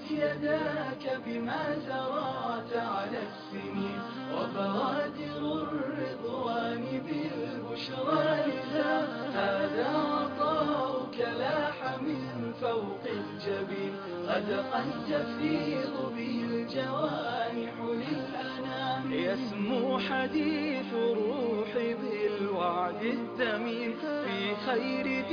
يداك بما زرعت على السنين، وبوادر الرضوان بالبشرى لذا. هذا عطاؤك لاح من فوق الجبين، غدقا تفيض به الجوانح للأنام. يسمو حديث الروح بالوعد الثمين، في خير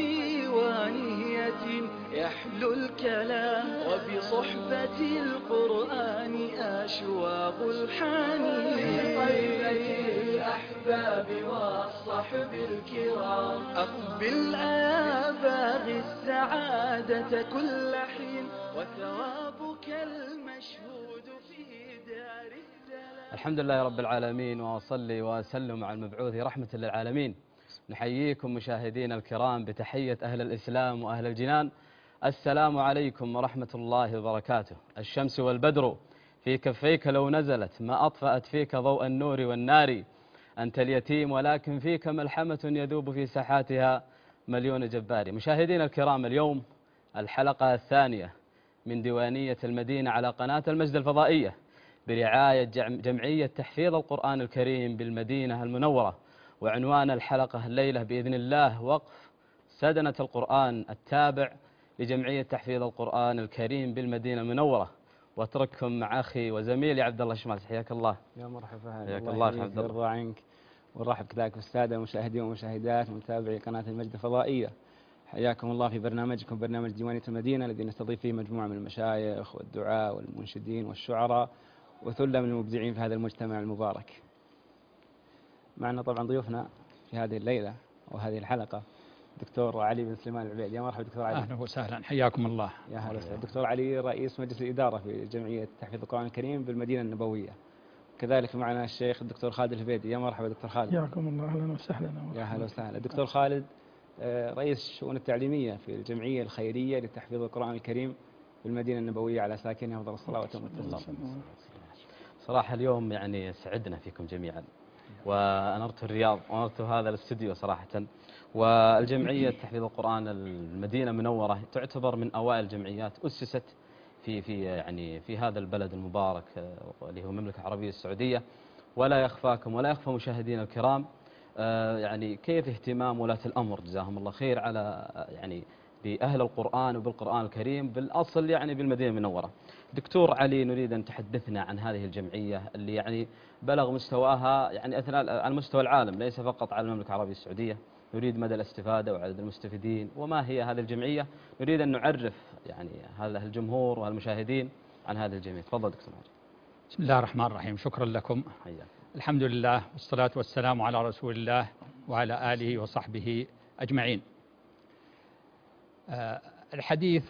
ديوانية يحلو الكلام، وبصحبة القرآن أشواق الحنين. في طيبة الأحباب والصحب الكرام، أقبل يا باغي السعادة كل حين، وثوابك المشهود في دار السلام. الحمد لله رب العالمين، وأصلي وأسلم على المبعوث رحمة للعالمين. نحييكم مشاهدينا الكرام بتحية أهل الإسلام وأهل الجنان. السلام عليكم ورحمة الله وبركاته. الشمس والبدر في كفيك لو نزلت، ما أطفأت فيك ضوء النور والنار. أنت اليتيم ولكن فيك ملحمة يذوب في ساحاتها مليون جبار. مشاهدينا الكرام، اليوم الحلقة الثانية من ديوانية المدينة على قناة المجد الفضائية برعاية جمعية تحفيظ القرآن الكريم بالمدينة المنورة. وعنوان الحلقة الليلة بإذن الله وقف سدنة القرآن التابع لجمعية تحفيظ القرآن الكريم بالمدينة المنورة. واترككم مع أخي وزميلي عبد الله الشماس. حياك الله. يا مرحبا. حياك الله عبد الله. يرضى عنك، ونرحب كذلك بالسادة المشاهدين والمشاهدات ومتابعي قناة المجد الفضائية. حياكم الله في برنامجكم، برنامج ديوانية المدينة، الذي نستضيف فيه مجموعة من المشايخ والدعاء والمنشدين والشعراء وثلة من المبدعين في هذا المجتمع المبارك. معنا طبعا ضيوفنا في هذه الليلة وهذه الحلقة دكتور علي بن سليمان العبيد. يا مرحبا دكتور علي. أهلا وسهلا، حياكم الله. يا هلا وسهلا. دكتور علي رئيس مجلس الإدارة في جمعية تحفيظ القرآن الكريم بالمدينة النبوية. كذلك معنا الشيخ الدكتور خالد الهبيدي. يا مرحبا دكتور خالد. حياكم الله. أهلا وسهلا. يا هلا وسهلا. الدكتور خالد رئيس الشؤون التعليمية في الجمعية الخيرية لتحفيظ القرآن الكريم بالمدينة النبوية على ساكنها أفضل الصلاة والتسليم. صراحة اليوم يعني سعدنا فيكم جميعا، وأنرت الرياض وأنرت هذا الاستوديو صراحة. والجمعية تحفيظ القرآن المدينة المنورة تعتبر من أوائل الجمعيات أسست في هذا البلد المبارك اللي هو المملكة العربية السعودية. ولا يخفاكم ولا يخفى مشاهدينا الكرام يعني كيف اهتمام ولاة الأمر جزاهم الله خير على بأهل القرآن وبالقرآن الكريم بالأصل بالمدينة المنورة. دكتور علي، نريد أن تحدثنا عن هذه الجمعية اللي بلغ مستواها أثناء على مستوى العالم، ليس فقط على المملكة العربية السعودية. نريد مدى الاستفادة وعدد المستفيدين وما هي هذه الجمعية. نريد أن نعرف هذا الجمهور والمشاهدين عن هذه الجمعية. تفضل دكتور علي. بسم الله الرحمن الرحيم. شكرا لكم. حياك. الحمد لله والصلاة والسلام على رسول الله وعلى آله وصحبه أجمعين. الحديث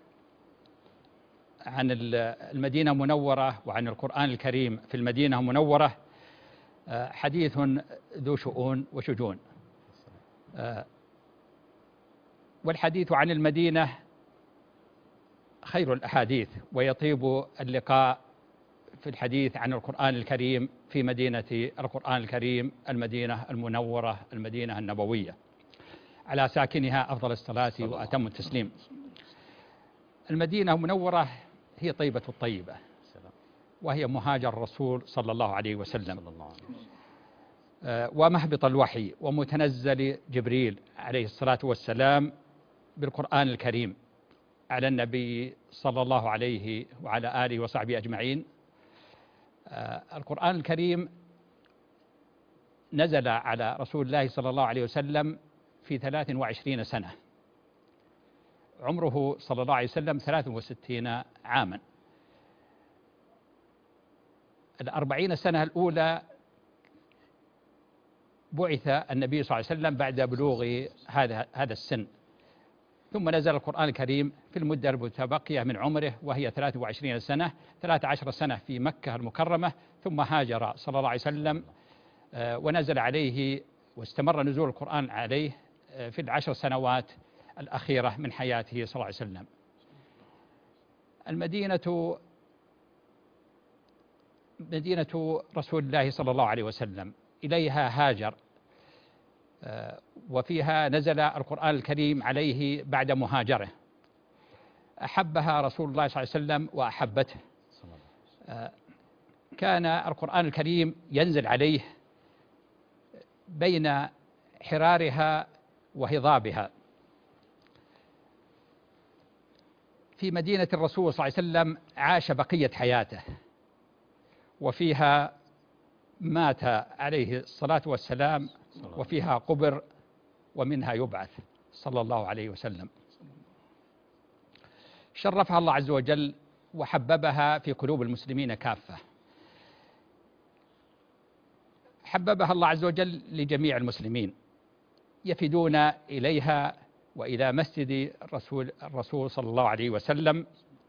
عن المدينة المنورة وعن القرآن الكريم في المدينة المنورة حديث ذو شؤون وشجون. والحديث عن المدينة خير الأحاديث، ويطيب اللقاء في الحديث عن القرآن الكريم في مدينة القرآن الكريم المدينة المنورة المدينة النبوية على ساكنها أفضل الصلاة وأتم التسليم. المدينة المنورة هي طيبة الطيبة، وهي مهاجر الرسول صلى الله عليه وسلم، ومهبط الوحي ومتنزل جبريل عليه الصلاة والسلام بالقرآن الكريم على النبي صلى الله عليه وعلى آله وصحبه أجمعين. القرآن الكريم نزل على رسول الله صلى الله عليه وسلم في 23 سنة. عمره صلى الله عليه وسلم 63 عاما. 40 سنة الأولى بعث النبي صلى الله عليه وسلم بعد بلوغ هذا السن، ثم نزل القرآن الكريم في المدة المتبقية من عمره وهي 23 سنة، 13 سنة في مكة المكرمة، ثم هاجر صلى الله عليه وسلم ونزل عليه واستمر نزول القرآن عليه في ال10 سنوات الأخيرة من حياته صلى الله عليه وسلم. المدينة مدينة رسول الله صلى الله عليه وسلم، إليها هاجر وفيها نزل القرآن الكريم عليه بعد مهاجره. أحبها رسول الله صلى الله عليه وسلم وأحبته. كان القرآن الكريم ينزل عليه بين حرارها وهضابها في مدينة الرسول صلى الله عليه وسلم، عاش بقية حياته، وفيها مات عليه الصلاة والسلام، وفيها قبر، ومنها يبعث صلى الله عليه وسلم. شرفها الله عز وجل وحببها في قلوب المسلمين كافة. حببها الله عز وجل لجميع المسلمين، يفدون إليها وإلى مسجد الرسول صلى الله عليه وسلم.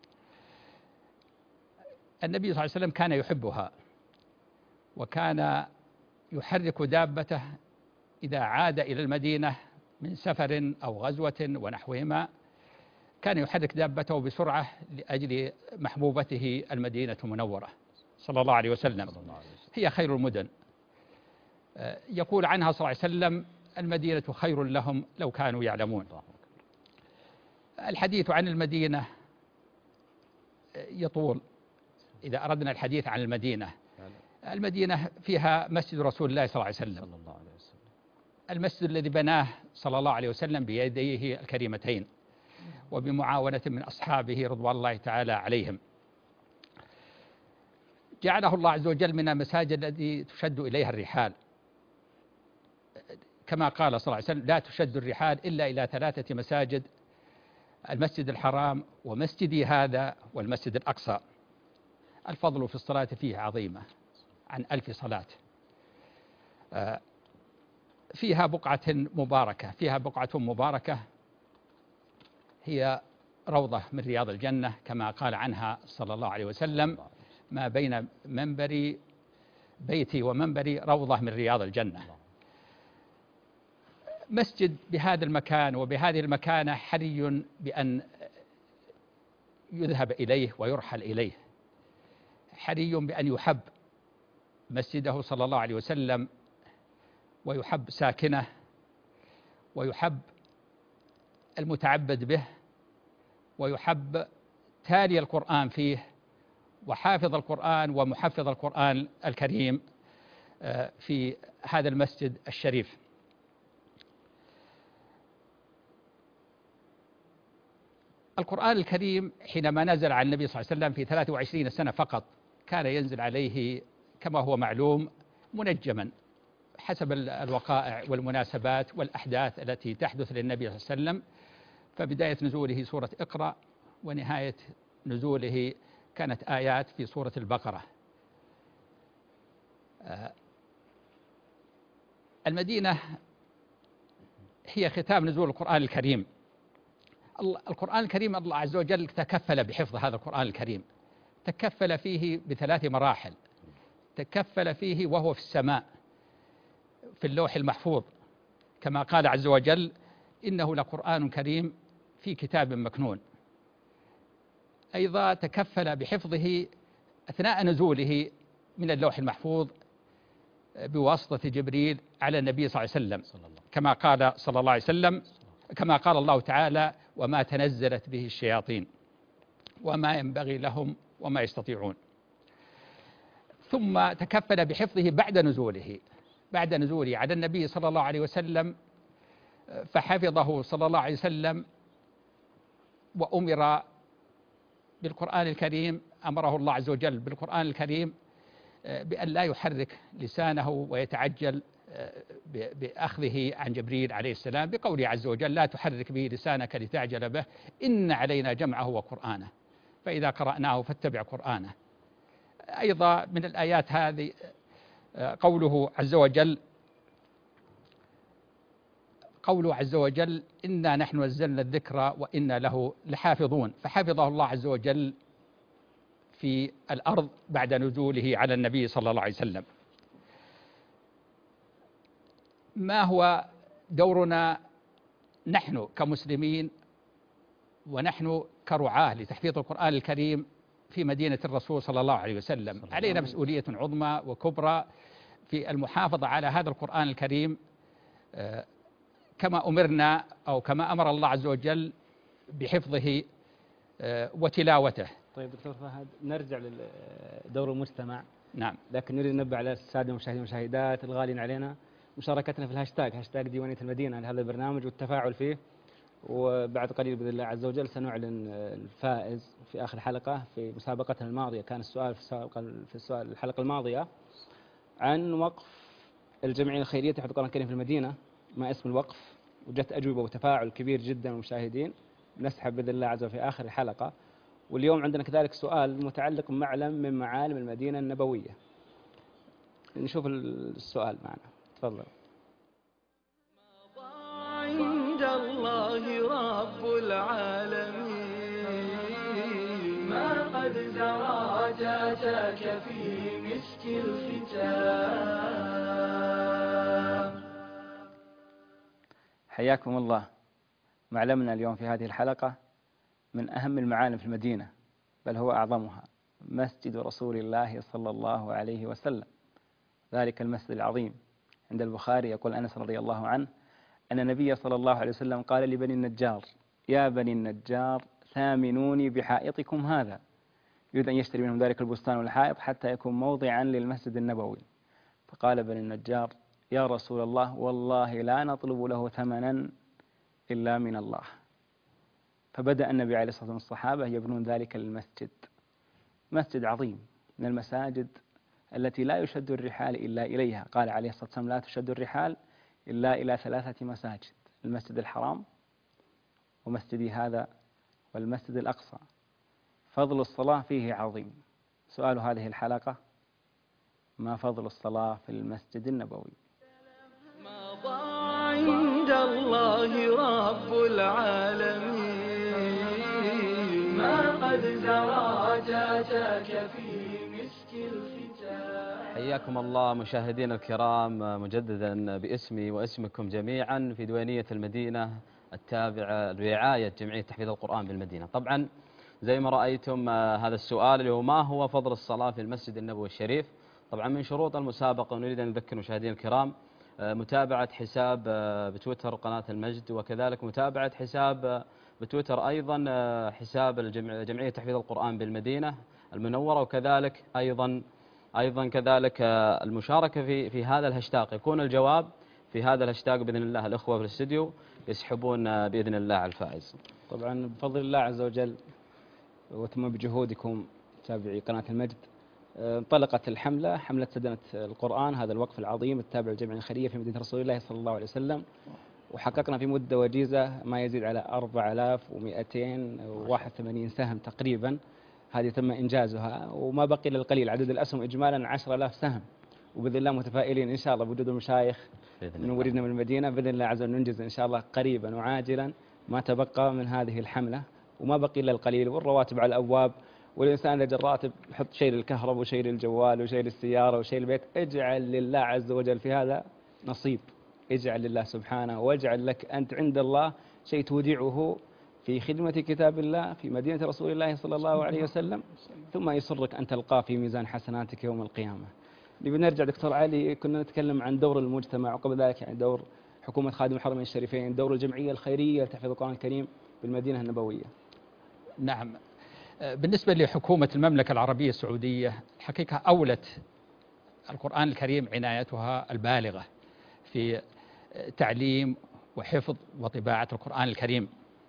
النبي صلى الله عليه وسلم كان يحبها، وكان يحرك دابته إذا عاد إلى المدينة من سفر أو غزوة ونحوهما، كان يحرك دابته بسرعة لأجل محبوبته المدينة المنورة صلى الله عليه وسلم. هي خير المدن. يقول عنها صلى الله عليه وسلم: المدينة خير لهم لو كانوا يعلمون. الحديث عن المدينة يطول إذا أردنا الحديث عن المدينة. المدينة فيها مسجد رسول الله صلى الله عليه وسلم، المسجد الذي بناه صلى الله عليه وسلم بيديه الكريمتين وبمعاونة من أصحابه رضوان الله تعالى عليهم. جعله الله عز وجل من المساجد التي تشد إليها الرحال، كما قال صلى الله عليه وسلم: لا تشد الرحال إلا إلى 3 مساجد: المسجد الحرام ومسجدي هذا والمسجد الأقصى. الفضل في الصلاة فيه عظيمة عن 1000 صلاة. فيها بقعة مباركة هي روضة من رياض الجنة، كما قال عنها صلى الله عليه وسلم: ما بين بيتي ومنبري روضة من رياض الجنة. مسجد بهذا المكان وبهذه المكانة حري بأن يذهب إليه ويرحل إليه، حري بأن يحب مسجده صلى الله عليه وسلم، ويحب ساكنه، ويحب المتعبد به، ويحب تالي القرآن فيه، وحافظ القرآن ومحفظ القرآن الكريم في هذا المسجد الشريف. القرآن الكريم حينما نزل على النبي صلى الله عليه وسلم في 23 سنة فقط، كان ينزل عليه كما هو معلوم منجما حسب الوقائع والمناسبات والأحداث التي تحدث للنبي صلى الله عليه وسلم. فبداية نزوله سورة اقرأ، ونهاية نزوله كانت آيات في سورة البقرة. المدينة هي ختام نزول القرآن الكريم. القرآن الكريم الله عز وجل تكفل بحفظ هذا القرآن الكريم، تكفل فيه ب3 مراحل. تكفل فيه وهو في السماء في اللوح المحفوظ، كما قال عز وجل: إنه لقرآن كريم في كتاب مكنون. أيضا تكفل بحفظه أثناء نزوله من اللوح المحفوظ بواسطة جبريل على النبي صلى الله عليه وسلم، كما قال صلى الله عليه وسلم، كما قال الله تعالى: وما تنزلت به الشياطين وما ينبغي لهم وما يستطيعون. ثم تكفل بحفظه بعد نزوله على النبي صلى الله عليه وسلم، فحفظه صلى الله عليه وسلم وأمر بالقرآن الكريم. أمره الله عز وجل بالقرآن الكريم بأن لا يحرك لسانه ويتعجل بأخذه عن جبريل عليه السلام، بقوله عز وجل: لا تحرك به لسانك لتعجل به إن علينا جمعه وقرآنه فإذا قرأناه فاتبع قرآنه. أيضا من الآيات هذه قوله عز وجل: إنا نحن نزلنا الذكر وإنا له لحافظون. فحفظه الله عز وجل في الأرض بعد نزوله على النبي صلى الله عليه وسلم. ما هو دورنا نحن كمسلمين ونحن كرعاة لتحفيظ القرآن الكريم في مدينة الرسول صلى الله عليه وسلم؟ علينا مسؤولية عظمى وكبرى في المحافظة على هذا القرآن الكريم، كما أمرنا أو كما أمر الله عز وجل بحفظه وتلاوته. طيب دكتور فهد، نرجع لدور المجتمع. نعم. لكن نريد ننبه على السادة المشاهدين والمشاهدات الغالين علينا مشاركتنا في هاشتاج ديوانية المدينة لهذا البرنامج والتفاعل فيه. وبعد قليل بإذن الله عز وجل سنعلن الفائز في آخر حلقة في مسابقتنا الماضية. كان السؤال في الحلقة الماضية عن وقف الجمعية الخيرية تحفيظ القرآن الكريم في المدينة، ما اسم الوقف، وجدت أجوبة وتفاعل كبير جدا من المشاهدين. نسحب بإذن الله عز وجل في آخر الحلقة. واليوم عندنا كذلك سؤال متعلق بمعلم من معالم المدينة النبوية. نشوف السؤال معنا، تفضل. عند الله رب العالمين ما قد زرعت أتاك في مسك الختام. حياكم الله. معلمنا اليوم في هذه الحلقة من أهم المعالم في المدينة، بل هو أعظمها، مسجد رسول الله صلى الله عليه وسلم، ذلك المسجد العظيم. عند البخاري يقول أنس رضي الله عنه أن النبي صلى الله عليه وسلم قال لبني النجار: يا بني النجار ثامنوني بحائطكم هذا. يريد أن يشتري منهم ذلك البستان والحائط حتى يكون موضعا للمسجد النبوي. فقال بني النجار: يا رسول الله والله لا نطلب له ثمنا إلا من الله. فبدأ النبي عليه الصلاة والسلام والصحابة يبنون ذلك المسجد، مسجد عظيم من المساجد التي لا يشد الرحال إلا إليها. قال عليه الصلاة والسلام: لا تشد الرحال إلا إلى 3 مساجد: المسجد الحرام ومسجدي هذا والمسجد الأقصى. فضل الصلاة فيه عظيم. سؤال هذه الحلقة: ما فضل الصلاة في المسجد النبوي؟ عند الله رب العالمين ما قد زرعت أتاك في مسك الختام. حياكم الله مشاهدينا الكرام مجددا باسمي واسمكم جميعا في ديوانية المدينة التابعة لرعاية جمعية تحفيظ القرآن بالمدينة. طبعا زي ما رأيتم هذا السؤال اللي هو ما هو فضل الصلاة في المسجد النبوي الشريف. طبعا من شروط المسابقة ونريد أن نذكر مشاهدينا الكرام متابعة حساب بتويتر قناة المجد، وكذلك متابعة حساب بتويتر أيضا حساب جمعية تحفيظ القرآن بالمدينة المنورة، وكذلك أيضا كذلك المشاركة في هذا الهاشتاج. يكون الجواب في هذا الهاشتاج بإذن الله. الأخوة في الاستديو يسحبون بإذن الله على الفائز. طبعا بفضل الله عز وجل وثم بجهودكم تابعي قناة المجد انطلقت الحملة، حملة سدنة القرآن، هذا الوقف العظيم التابع للجمعية الخيرية في مدينة رسول الله صلى الله عليه وسلم. وحققنا في مدة وجيزة ما يزيد على 4281 سهم تقريبا. هذه تم إنجازها وما بقي إلا القليل. عدد الأسهم إجمالا 10,000 سهم، وبإذن الله متفائلين إن شاء الله بوجود المشايخ من وردنا من المدينة بإذن الله عز وجل ننجز إن شاء الله قريبا وعاجلا ما تبقى من هذه الحملة. وما بقي إلا القليل، والرواتب على الأبواب، والإنسان لدى الراتب يحط شيء للكهرباء وشيء للجوال وشيء للسيارة وشيء للبيت. اجعل لله عز وجل في هذا نصيب، اجعل لله سبحانه، واجعل لك أنت عند الله شيء تودعه في خدمة كتاب الله في مدينة رسول الله صلى الله عليه وسلم، ثم يسرك أن تلقاه في ميزان حسناتك يوم القيامة. نبي نرجع دكتور علي، كنا نتكلم عن دور المجتمع، وقبل ذلك يعني دور حكومة خادم الحرمين الشريفين، دور الجمعية الخيرية لتحفيظ القرآن الكريم بالمدينة النبوية. نعم، بالنسبة لحكومة المملكة العربية السعودية الحقيقة أولت القرآن الكريم عنايتها البالغة في تعليم وحفظ وطباعة القرآن الكريم،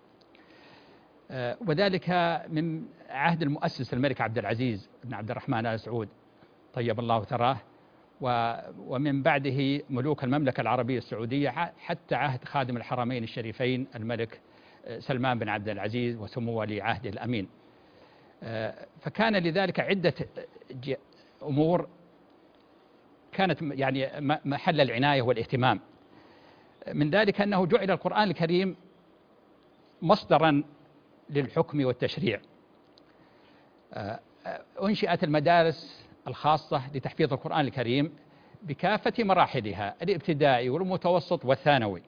وذلك من عهد المؤسس الملك عبد العزيز بن عبد الرحمن آل سعود طيب الله ثراه، ومن بعده ملوك المملكة العربية السعودية حتى عهد خادم الحرمين الشريفين الملك سلمان بن عبد العزيز وسمو ولي عهده الأمين. فكان لذلك عدة أمور كانت يعني محل العناية والاهتمام. من ذلك أنه جعل القرآن الكريم مصدرا للحكم والتشريع. أنشئت المدارس الخاصة لتحفيظ القرآن الكريم بكافة مراحلها، الابتدائي والمتوسط والثانوي.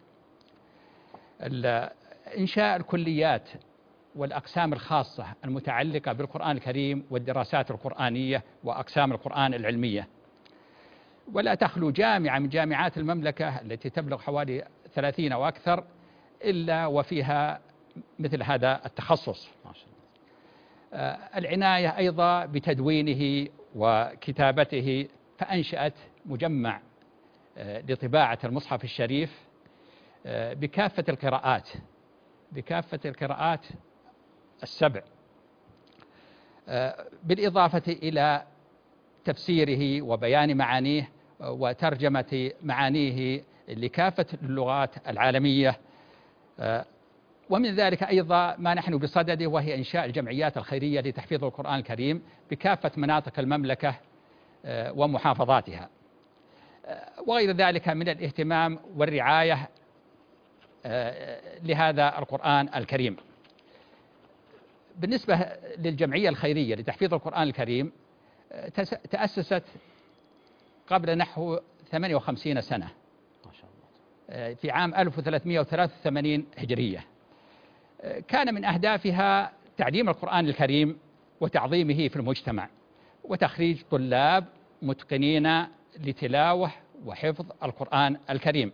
إنشاء الكليات والأقسام الخاصة المتعلقة بالقرآن الكريم والدراسات القرآنية وأقسام القرآن العلمية. ولا تخلو جامعة من جامعات المملكة التي تبلغ حوالي 30 أو أكثر إلا وفيها مثل هذا التخصص. العناية أيضا بتدوينه وكتابته، فأنشأت مجمع لطباعة المصحف الشريف بكافة القراءات السبع، بالإضافة إلى تفسيره وبيان معانيه وترجمة معانيه لكافة اللغات العالمية. ومن ذلك أيضا ما نحن بصدده، وهي إنشاء الجمعيات الخيرية لتحفيظ القرآن الكريم بكافة مناطق المملكة ومحافظاتها، وغير ذلك من الاهتمام والرعاية لهذا القرآن الكريم. بالنسبة للجمعية الخيرية لتحفيظ القرآن الكريم، تأسست قبل نحو 58 سنة ما شاء الله في عام 1383 هجرية. كان من أهدافها تعليم القرآن الكريم وتعظيمه في المجتمع، وتخريج طلاب متقنين لتلاوة وحفظ القرآن الكريم،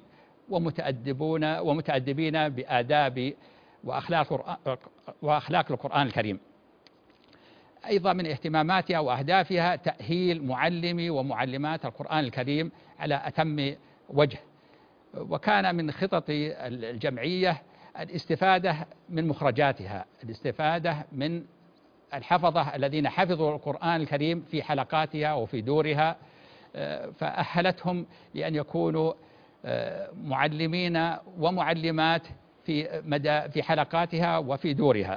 ومتأدبين بآداب وأخلاق القرآن الكريم. أيضا من اهتماماتها وأهدافها تأهيل معلمي ومعلمات القرآن الكريم على أتم وجه. وكان من خطط الجمعية الاستفادة من مخرجاتها، الاستفادة من الحفظة الذين حفظوا القرآن الكريم في حلقاتها وفي دورها، فأهلتهم لأن يكونوا معلمين ومعلمات في حلقاتها وفي دورها.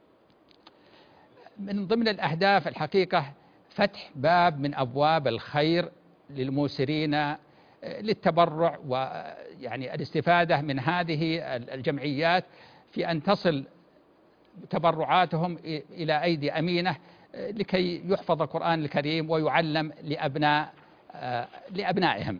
من ضمن الأهداف الحقيقة فتح باب من أبواب الخير للموسرين للتبرع، ويعني الاستفادة من هذه الجمعيات في أن تصل تبرعاتهم إلى أيدي أمينة لكي يحفظ القرآن الكريم ويعلم لأبنائهم.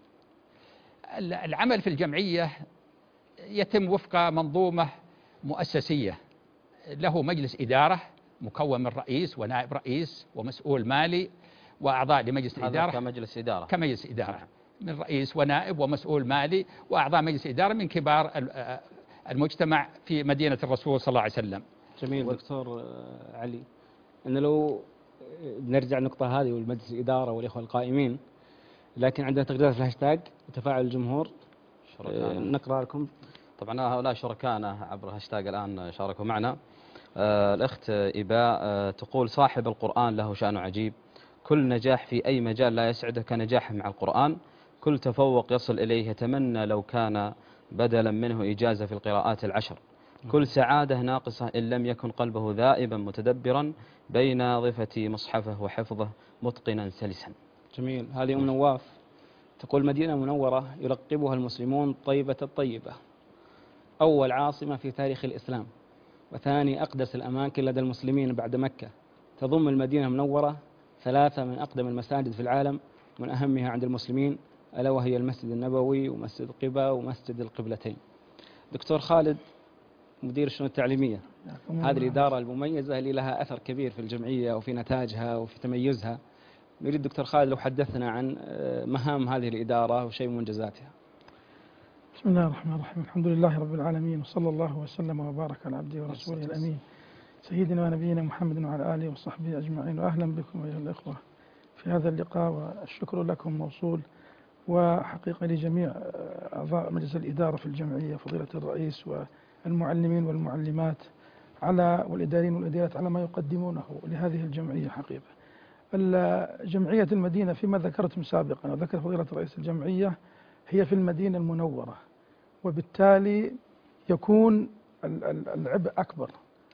العمل في الجمعية يتم وفق منظومة مؤسسية، له مجلس إدارة مكون من رئيس ونائب رئيس ومسؤول مالي وأعضاء لمجلس الإدارة. كمجلس إدارة من رئيس ونائب ومسؤول مالي وأعضاء مجلس إدارة من كبار المجتمع في مدينة الرسول صلى الله عليه وسلم. جميل دكتور علي، أن لو نرجع النقطة هذه والمجلس الإدارة والإخوة القائمين، لكن عندنا تغريدات في الهاشتاج وتفاعل الجمهور نقرأ لكم. طبعا هؤلاء شركائنا عبر الهاشتاج الآن شاركوا معنا. الأخت إباء تقول: صاحب القرآن له شأن عجيب، كل نجاح في أي مجال لا يسعده كنجاح مع القرآن، كل تفوق يصل إليه يتمنى لو كان بدلا منه إجازة في القراءات العشر، كل سعادة ناقصة إن لم يكن قلبه ذائبا متدبرا بين ضفة مصحفه وحفظه متقنا سلسا. جميل. هذه أم نواف تقول: مدينة منورة يلقبها المسلمون طيبة الطيبة، أول عاصمة في تاريخ الإسلام، وثاني أقدس الأماكن لدى المسلمين بعد مكة. تضم المدينة المنورة 3 من أقدم المساجد في العالم، من أهمها عند المسلمين ألا وهي المسجد النبوي ومسجد قباء ومسجد القبلتين. دكتور خالد، مدير الشؤون التعليمية، هذه الإدارة المميزة اللي لها أثر كبير في الجمعية وفي نتاجها وفي تميزها، نريد دكتور خالد لو حدثنا عن مهام هذه الإدارة وشيء من منجزاتها. بسم الله الرحمن الرحيم، الحمد لله رب العالمين، وصلى الله وسلم وبارك على عبده ورسوله الأمين سيدنا ونبينا محمد وعلى آله وصحبه أجمعين. وأهلا بكم أيها الإخوة في هذا اللقاء، والشكر لكم موصول، وحقيقة لجميع أعضاء مجلس الإدارة في الجمعية، فضيلة الرئيس والمعلمين والمعلمات والإداريين والإدارات على ما يقدمونه لهذه الجمعية. حقيقة جمعية المدينة فيما ذكرتم سابقا وذكر فضيلة رئيس الجمعية هي في المدينة المنورة، وبالتالي يكون العبء أكبر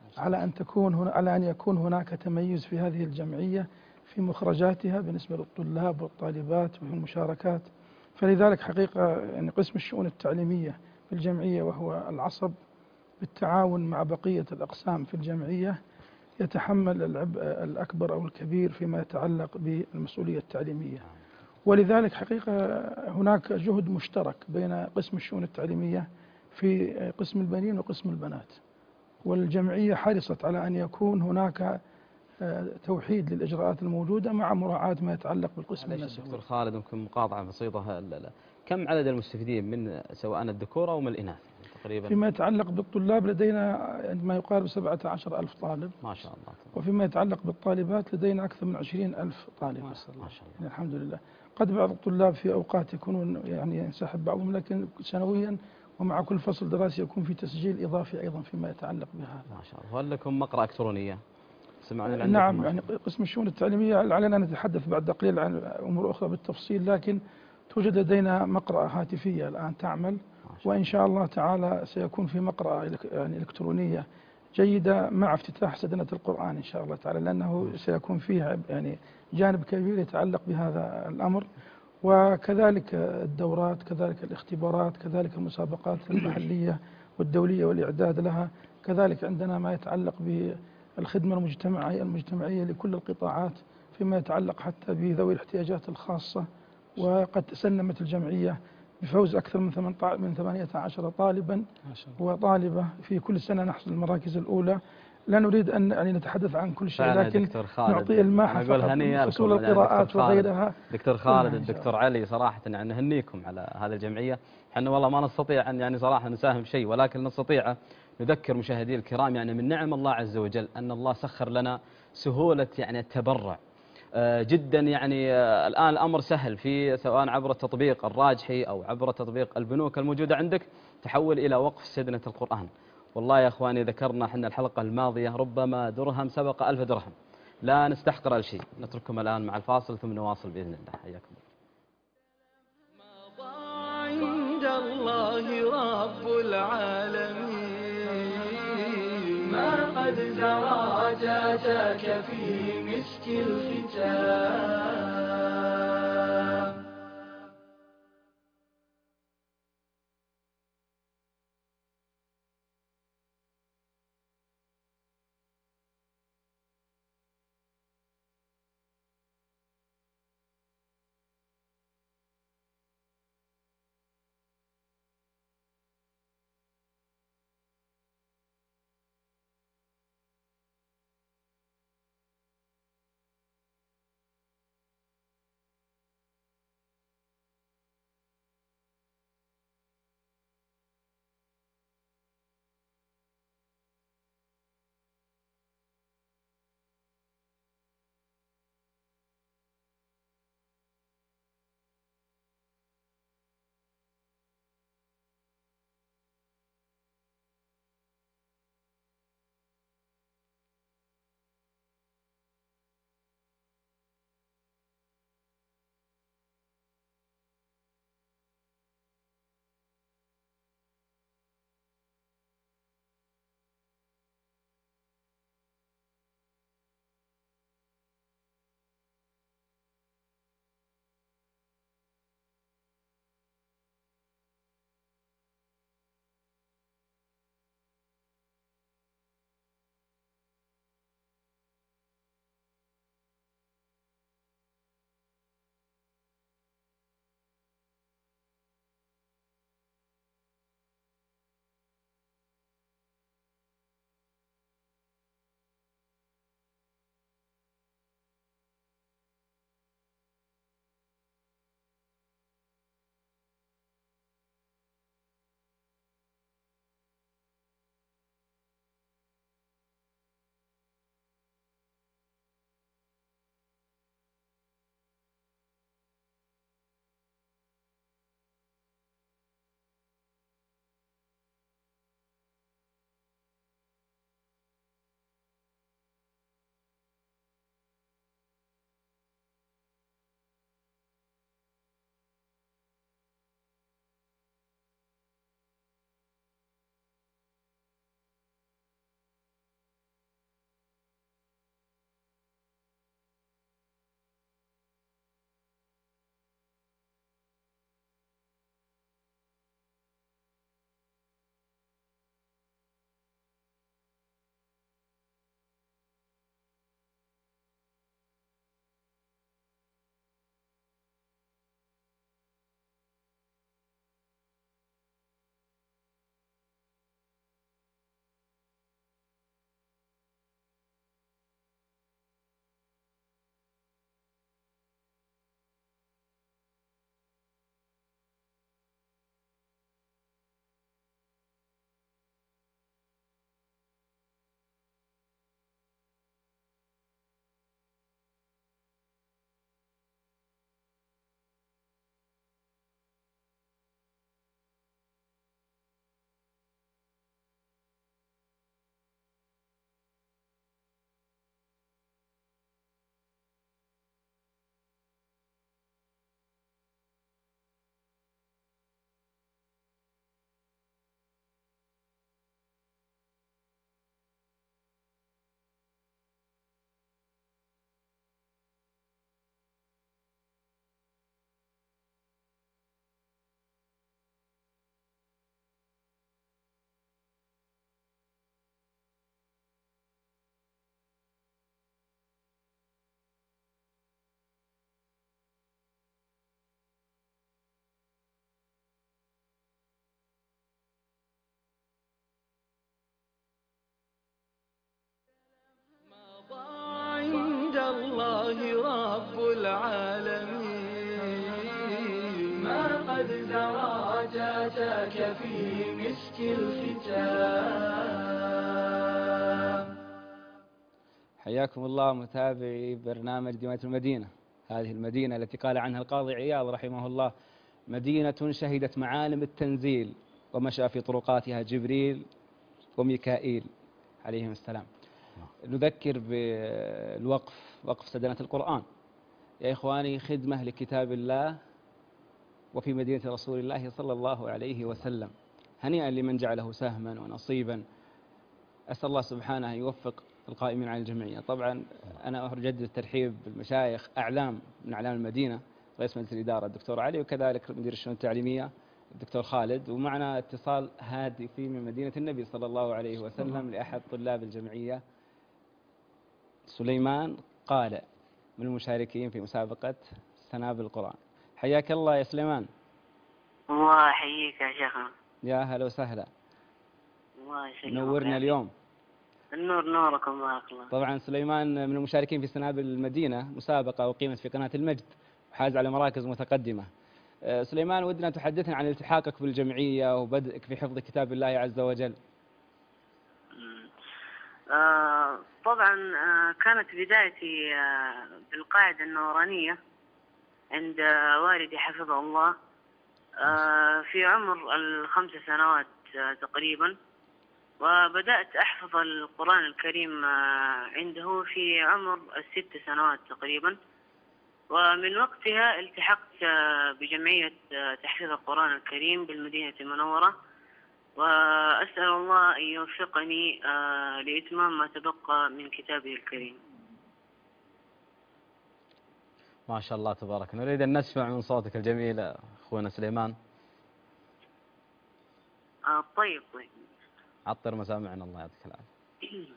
على أن يكون هناك تميز في هذه الجمعية في مخرجاتها بالنسبة للطلاب والطالبات وفي المشاركات. فلذلك حقيقة يعني قسم الشؤون التعليمية في الجمعية، وهو العصب بالتعاون مع بقية الأقسام في الجمعية، يتحمل العبء الأكبر أو الكبير فيما يتعلق بالمسؤولية التعليمية. ولذلك حقيقة هناك جهد مشترك بين قسم الشؤون التعليمية في قسم البنين وقسم البنات، والجمعية حرصت على أن يكون هناك توحيد للإجراءات الموجودة مع مراعاة ما يتعلق بالقسم النسوي. دكتور خالد، ممكن مقاطعة بسيطة، كم عدد المستفيدين من سواء الذكور أو من الإناث تقريبا؟ فيما يتعلق بالطلاب لدينا ما يقارب 17,000 طالب ما شاء الله. فيما يتعلق بالطالبات لدينا أكثر من 20,000 طالبة ما شاء الله. ما شاء الله. يعني الحمد لله. قد بعض الطلاب في أوقات يكونون يعني ينسحب بعضهم، لكن سنويا ومع كل فصل دراسي يكون في تسجيل إضافي أيضا فيما يتعلق بهذا. ما شاء الله. وهل لكم مقرأة إلكترونية؟ سمعنا عندكم نعم، ما شاء يعني قسم الشؤون التعليمية علينا أن نتحدث بعد قليل عن أمور أخرى بالتفصيل، لكن توجد لدينا مقرأة هاتفية الآن تعمل، ما شاء الله. وإن شاء الله تعالى سيكون في مقرأة يعني إلكترونية جيدة مع افتتاح سدنة القرآن إن شاء الله تعالى، لأنه سيكون فيها يعني جانب كبير يتعلق بهذا الأمر، وكذلك الدورات، كذلك الاختبارات، كذلك المسابقات المحلية والدولية والإعداد لها، كذلك عندنا ما يتعلق بالخدمة المجتمعية لكل القطاعات فيما يتعلق حتى بذوي الاحتياجات الخاصة. وقد تسنمت الجمعية بفوز أكثر من 18 طالبا ما شاء الله. وطالبة في كل سنة نحصل المراكز الأولى. لا نريد أن يعني نتحدث عن كل شيء، فعلا لكن دكتور خالد، نعطي الماحة أنا أقول فقط هنيئا لكم. فصول يعني القراءات دكتور خالد، وغيرها. دكتور خالد، كلها إن شاء الدكتور علي، صراحة يعني نهنيكم على هذه الجمعية. احنا والله ما نستطيع أن يعني صراحة نساهم شيء، ولكن نستطيع نذكر مشاهدي الكرام يعني من نعم الله عز وجل أن الله سخر لنا سهولة يعني التبرع جدا. يعني الآن الأمر سهل، في سواء عبر التطبيق الراجحي أو عبر تطبيق البنوك الموجودة عندك، تحول إلى وقف سدنة القرآن. والله يا أخواني ذكرنا حنا الحلقة الماضية ربما درهم سبق 1000 درهم. لا نستحقر الشيء. نترككم الآن مع الفاصل ثم نواصل بإذن الله. حياكم مضى عند الله رب العالمين، ما قد زرع جاتك في مسك الختام. العالمين. ما قد زراجاتك في مسك الختام. حياكم الله متابعي برنامج ديوانية المدينة. هذه المدينة التي قال عنها القاضي عياض رحمه الله: مدينة شهدت معالم التنزيل ومشى في طرقاتها جبريل وميكائيل عليهم السلام. نذكر بالوقف، وقف سدنة القرآن يا إخواني، خدمة لكتاب الله وفي مدينة رسول الله صلى الله عليه وسلم. هنيئا لمن جعله سهما ونصيبا. أسأل الله سبحانه أن يوفق القائمين على الجمعية. طبعا أنا أجدد الترحيب بالمشايخ أعلام من أعلام المدينة، رئيس مجلس الإدارة الدكتور علي، وكذلك مدير الشؤون التعليمية الدكتور خالد. ومعنا اتصال هاتفي من مدينة النبي صلى الله عليه وسلم لأحد طلاب الجمعية، سليمان قالع، من المشاركين في مسابقة سنابل القرآن. حياك الله يا سليمان. الله يحييك يا شيخنا. يا هلا وسهلا، الله يسلمك. نورنا اليوم. النور نوركم بارك الله. طبعا سليمان من المشاركين في سنابل المدينة، مسابقة أقيمت في قناة المجد وحاز على مراكز متقدمة. سليمان، ودنا تحدثنا عن التحاقك بالجمعية وبدءك في حفظ كتاب الله عز وجل. طبعا كانت بدايتي بالقاعدة النورانية عند والدي حفظه الله في عمر ال5 سنوات تقريبا، وبدأت أحفظ القرآن الكريم عنده في عمر ال6 سنوات تقريبا، ومن وقتها التحقت بجمعية تحفيظ القرآن الكريم بالمدينة المنورة، وأسأل الله أن يوفقني لإتمام ما تبقى من كتابه الكريم. ما شاء الله تبارك. نريد أن نسمع من صوتك الجميل أخونا سليمان. طيب. عطر مسامعنا، الله يعطيك العافية.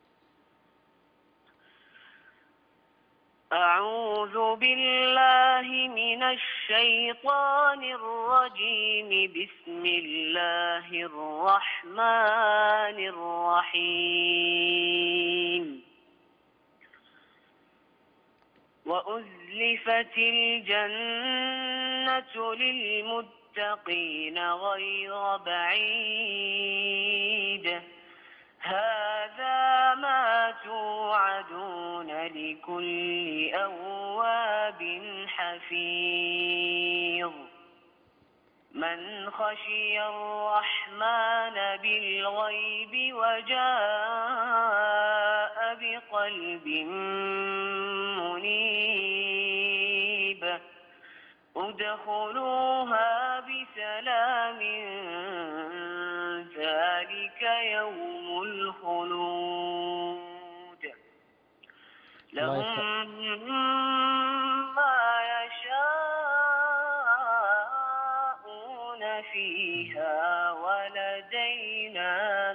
أعوذ بالله من الشيطان الرجيم. بسم الله الرحمن الرحيم. وأزلفت الجنة للمتقين غير بعيد. هذا ما توعدون لكل أواب حفيظ. من خشي الرحمن بالغيب وجاء بقلب منيب. ادخلوها بسلام، ذلك يوم الخلود. لهم ما يشاءون فيها ولدينا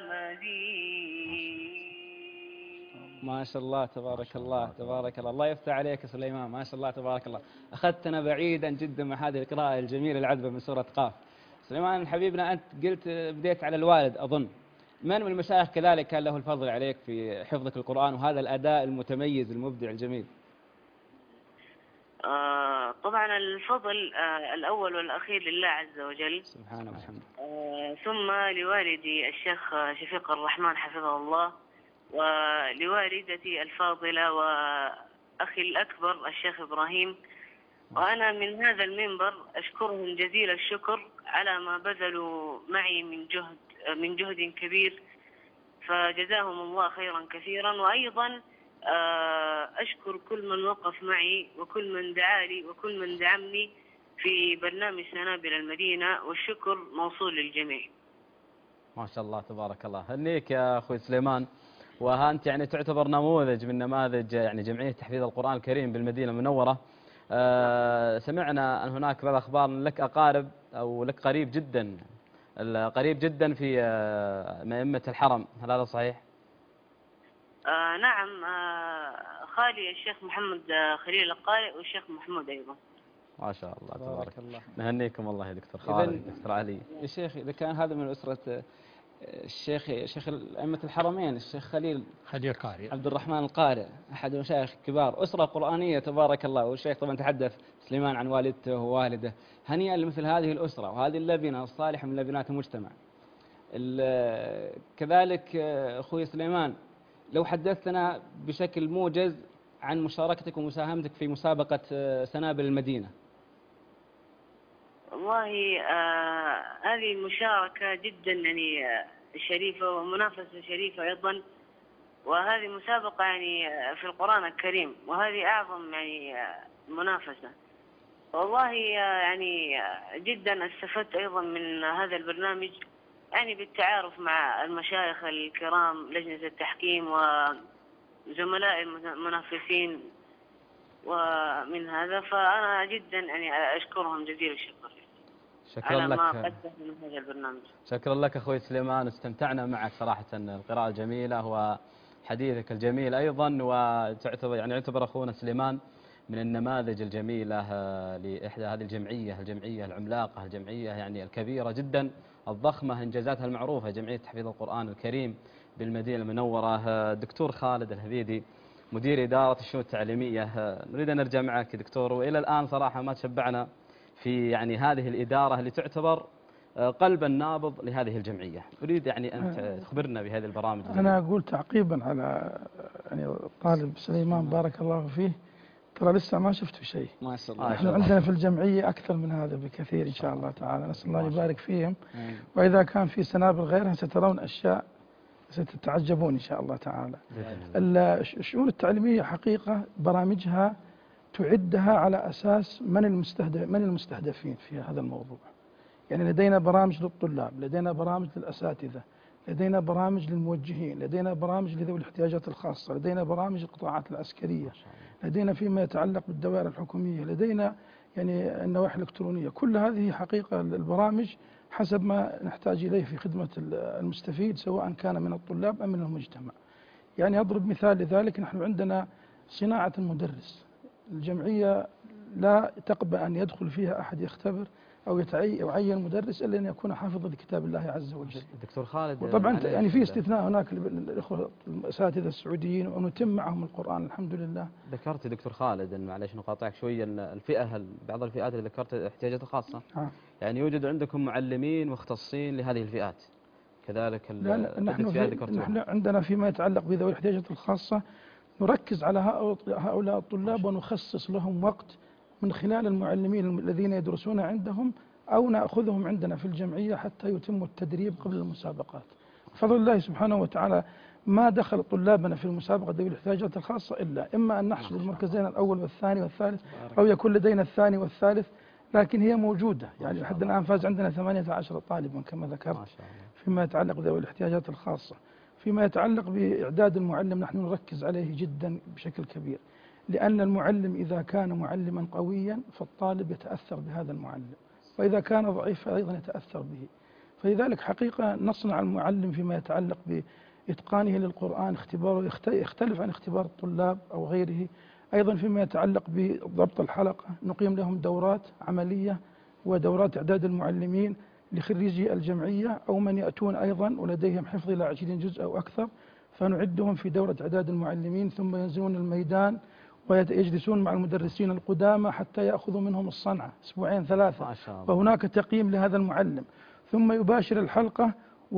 مزيد. ما شاء الله تبارك الله تبارك الله. الله يفتح عليك يا سليمان، ما شاء الله تبارك الله. أخذتنا بعيدا جدا مع هذه القراءة الجميلة العذبة من سورة قاف. سليمان حبيبنا، أنت قلت بديت على الوالد أظن، من المشايخ كذلك كان له الفضل عليك في حفظك القرآن وهذا الأداء المتميز المبدع الجميل؟ طبعا الفضل الأول والأخير لله عز وجل سبحانه وبحمده، ثم لوالدي الشيخ شفيق الرحمن حفظه الله، ولوالدتي الفاضلة وأخي الأكبر الشيخ إبراهيم. وأنا من هذا المنبر أشكرهم جزيل الشكر على ما بذلوا معي من جهد كبير، فجزاهم الله خيرا كثيرا. وأيضا أشكر كل من وقف معي وكل من دعا لي وكل من دعمني في برنامج سنابل المدينة، والشكر موصول للجميع. ما شاء الله تبارك الله. هنيك يا أخوي سليمان، وأنت يعني تعتبر نموذج من نماذج يعني جمعية تحفيظ القرآن الكريم بالمدينة المنورة. سمعنا أن هناك بعض الأخبار لك أقارب أو لك قريب جدا في أئمة الحرم، هل هذا صحيح؟ نعم، خالي الشيخ محمد خليل القارئ والشيخ محمود أيضا. ما شاء الله تبارك الله. نهنيكم الله يا دكتور خالد، دكتور علي. يا شيخ، إذا كان هذا من أسرة شيخ أئمة الحرمين الشيخ خليل قارئ. عبد الرحمن القارئ، أحد المشايخ الكبار، أسرة قرآنية تبارك الله. والشيخ طبعا تحدث سليمان عن والدته ووالده. هنيئا لمثل هذه الأسرة وهذه اللبنة الصالحة من لبنات المجتمع. كذلك أخوي سليمان، لو حدثتنا بشكل موجز عن مشاركتك ومساهمتك في مسابقة سنابل المدينة. والله هذه مشاركة جدا يعني شريفة ومنافسة شريفة أيضا، وهذه مسابقة يعني في القرآن الكريم، وهذه أعظم يعني منافسة. والله يعني جدا استفدت أيضا من هذا البرنامج، يعني بالتعارف مع المشايخ الكرام لجنة التحكيم وزملاء المنافسين، ومن هذا فأنا جدا يعني أشكرهم جزيل الشكر شكرا على ما لك. قدموا من هذا البرنامج. شكرا لك أخوي سليمان، استمتعنا معك صراحة، القراءة الجميلة وحديثك الجميل أيضا. وتعتبر يعني يعتبر أخونا سليمان من النماذج الجميلة لإحدى هذه الجمعية العملاقة، الجمعية يعني الكبيرة جدا الضخمة، إنجازاتها المعروفة، جمعية تحفيظ القرآن الكريم بالمدينة المنورة. دكتور خالد الهبيدي مدير إدارة الشؤون التعليمية، نريد أن نرجع معك دكتور. وإلى الآن صراحة ما تشبعنا في يعني هذه الإدارة اللي تعتبر قلب النابض لهذه الجمعية. أريد يعني أن تخبرنا بهذه البرامج. أنا أقول تعقيبا على يعني الطالب سليمان بارك الله فيه، ترى لسه ما شفت شيء. ما شاء الله. نحن عندنا في الجمعية أكثر من هذا بكثير إن شاء الله تعالى، نسأل الله يبارك فيهم. وإذا كان في سنابل غيرها سترون أشياء ستتعجبون إن شاء الله تعالى. الشؤون التعليمية حقيقة برامجها تعدها على أساس من المستهدفين في هذا الموضوع. يعني لدينا برامج للطلاب، لدينا برامج للأساتذة، لدينا برامج للموجهين، لدينا برامج لذوي الاحتياجات الخاصة، لدينا برامج القطاعات العسكرية، لدينا فيما يتعلق بالدوائر الحكومية، لدينا يعني النواحي الإلكترونية. كل هذه حقيقة البرامج حسب ما نحتاج إليه في خدمة المستفيد، سواء كان من الطلاب أم من المجتمع. يعني أضرب مثال لذلك، نحن عندنا صناعة المدرس. الجمعية لا تقبل أن يدخل فيها أحد يختبر أو يعين مدرس إلا أن يكون حافظا لكتاب الله عز وجل. دكتور خالد، وطبعا يعني في استثناء هناك للإخوة الأساتذة السعوديين ونتم معهم القرآن الحمد لله. ذكرت دكتور خالد إن معليش نقاطعك شوية، الفئة بعض الفئات اللي ذكرت الاحتياجات الخاصة، يعني يوجد عندكم معلمين مختصين لهذه الفئات كذلك؟ لا نحن عندنا فيما يتعلق بذوي الاحتياجات الخاصة نركز على هؤلاء الطلاب ونخصص لهم وقت من خلال المعلمين الذين يدرسون عندهم أو نأخذهم عندنا في الجمعية حتى يتموا التدريب قبل المسابقات. بفضل الله سبحانه وتعالى ما دخل طلابنا في المسابقة ذوي الاحتياجات الخاصة إلا إما أن نحصل المركزين الأول والثاني والثالث، أو يكون لدينا الثاني والثالث، لكن هي موجودة. يعني لحد الآن فاز عندنا 18 طالبا كما ذكرت فيما يتعلق بذوي الاحتياجات الخاصة. فيما يتعلق بإعداد المعلم نحن نركز عليه جدا بشكل كبير، لأن المعلم إذا كان معلما قويا فالطالب يتأثر بهذا المعلم، وإذا كان ضعيفا أيضا يتأثر به. فلذلك حقيقة نصنع المعلم فيما يتعلق بإتقانه للقرآن اختباره يختلف عن اختبار الطلاب أو غيره. أيضا فيما يتعلق بضبط الحلقة نقيم لهم دورات عملية ودورات إعداد المعلمين لخريجي الجمعية أو من يأتون أيضا ولديهم حفظ إلى 20 جزء أو أكثر، فنعدهم في دورة إعداد المعلمين، ثم ينزلون الميدان ويجلسون مع المدرسين القدامى حتى يأخذوا منهم الصنعة أسبوعين 3. وهناك تقييم لهذا المعلم، ثم يباشر الحلقة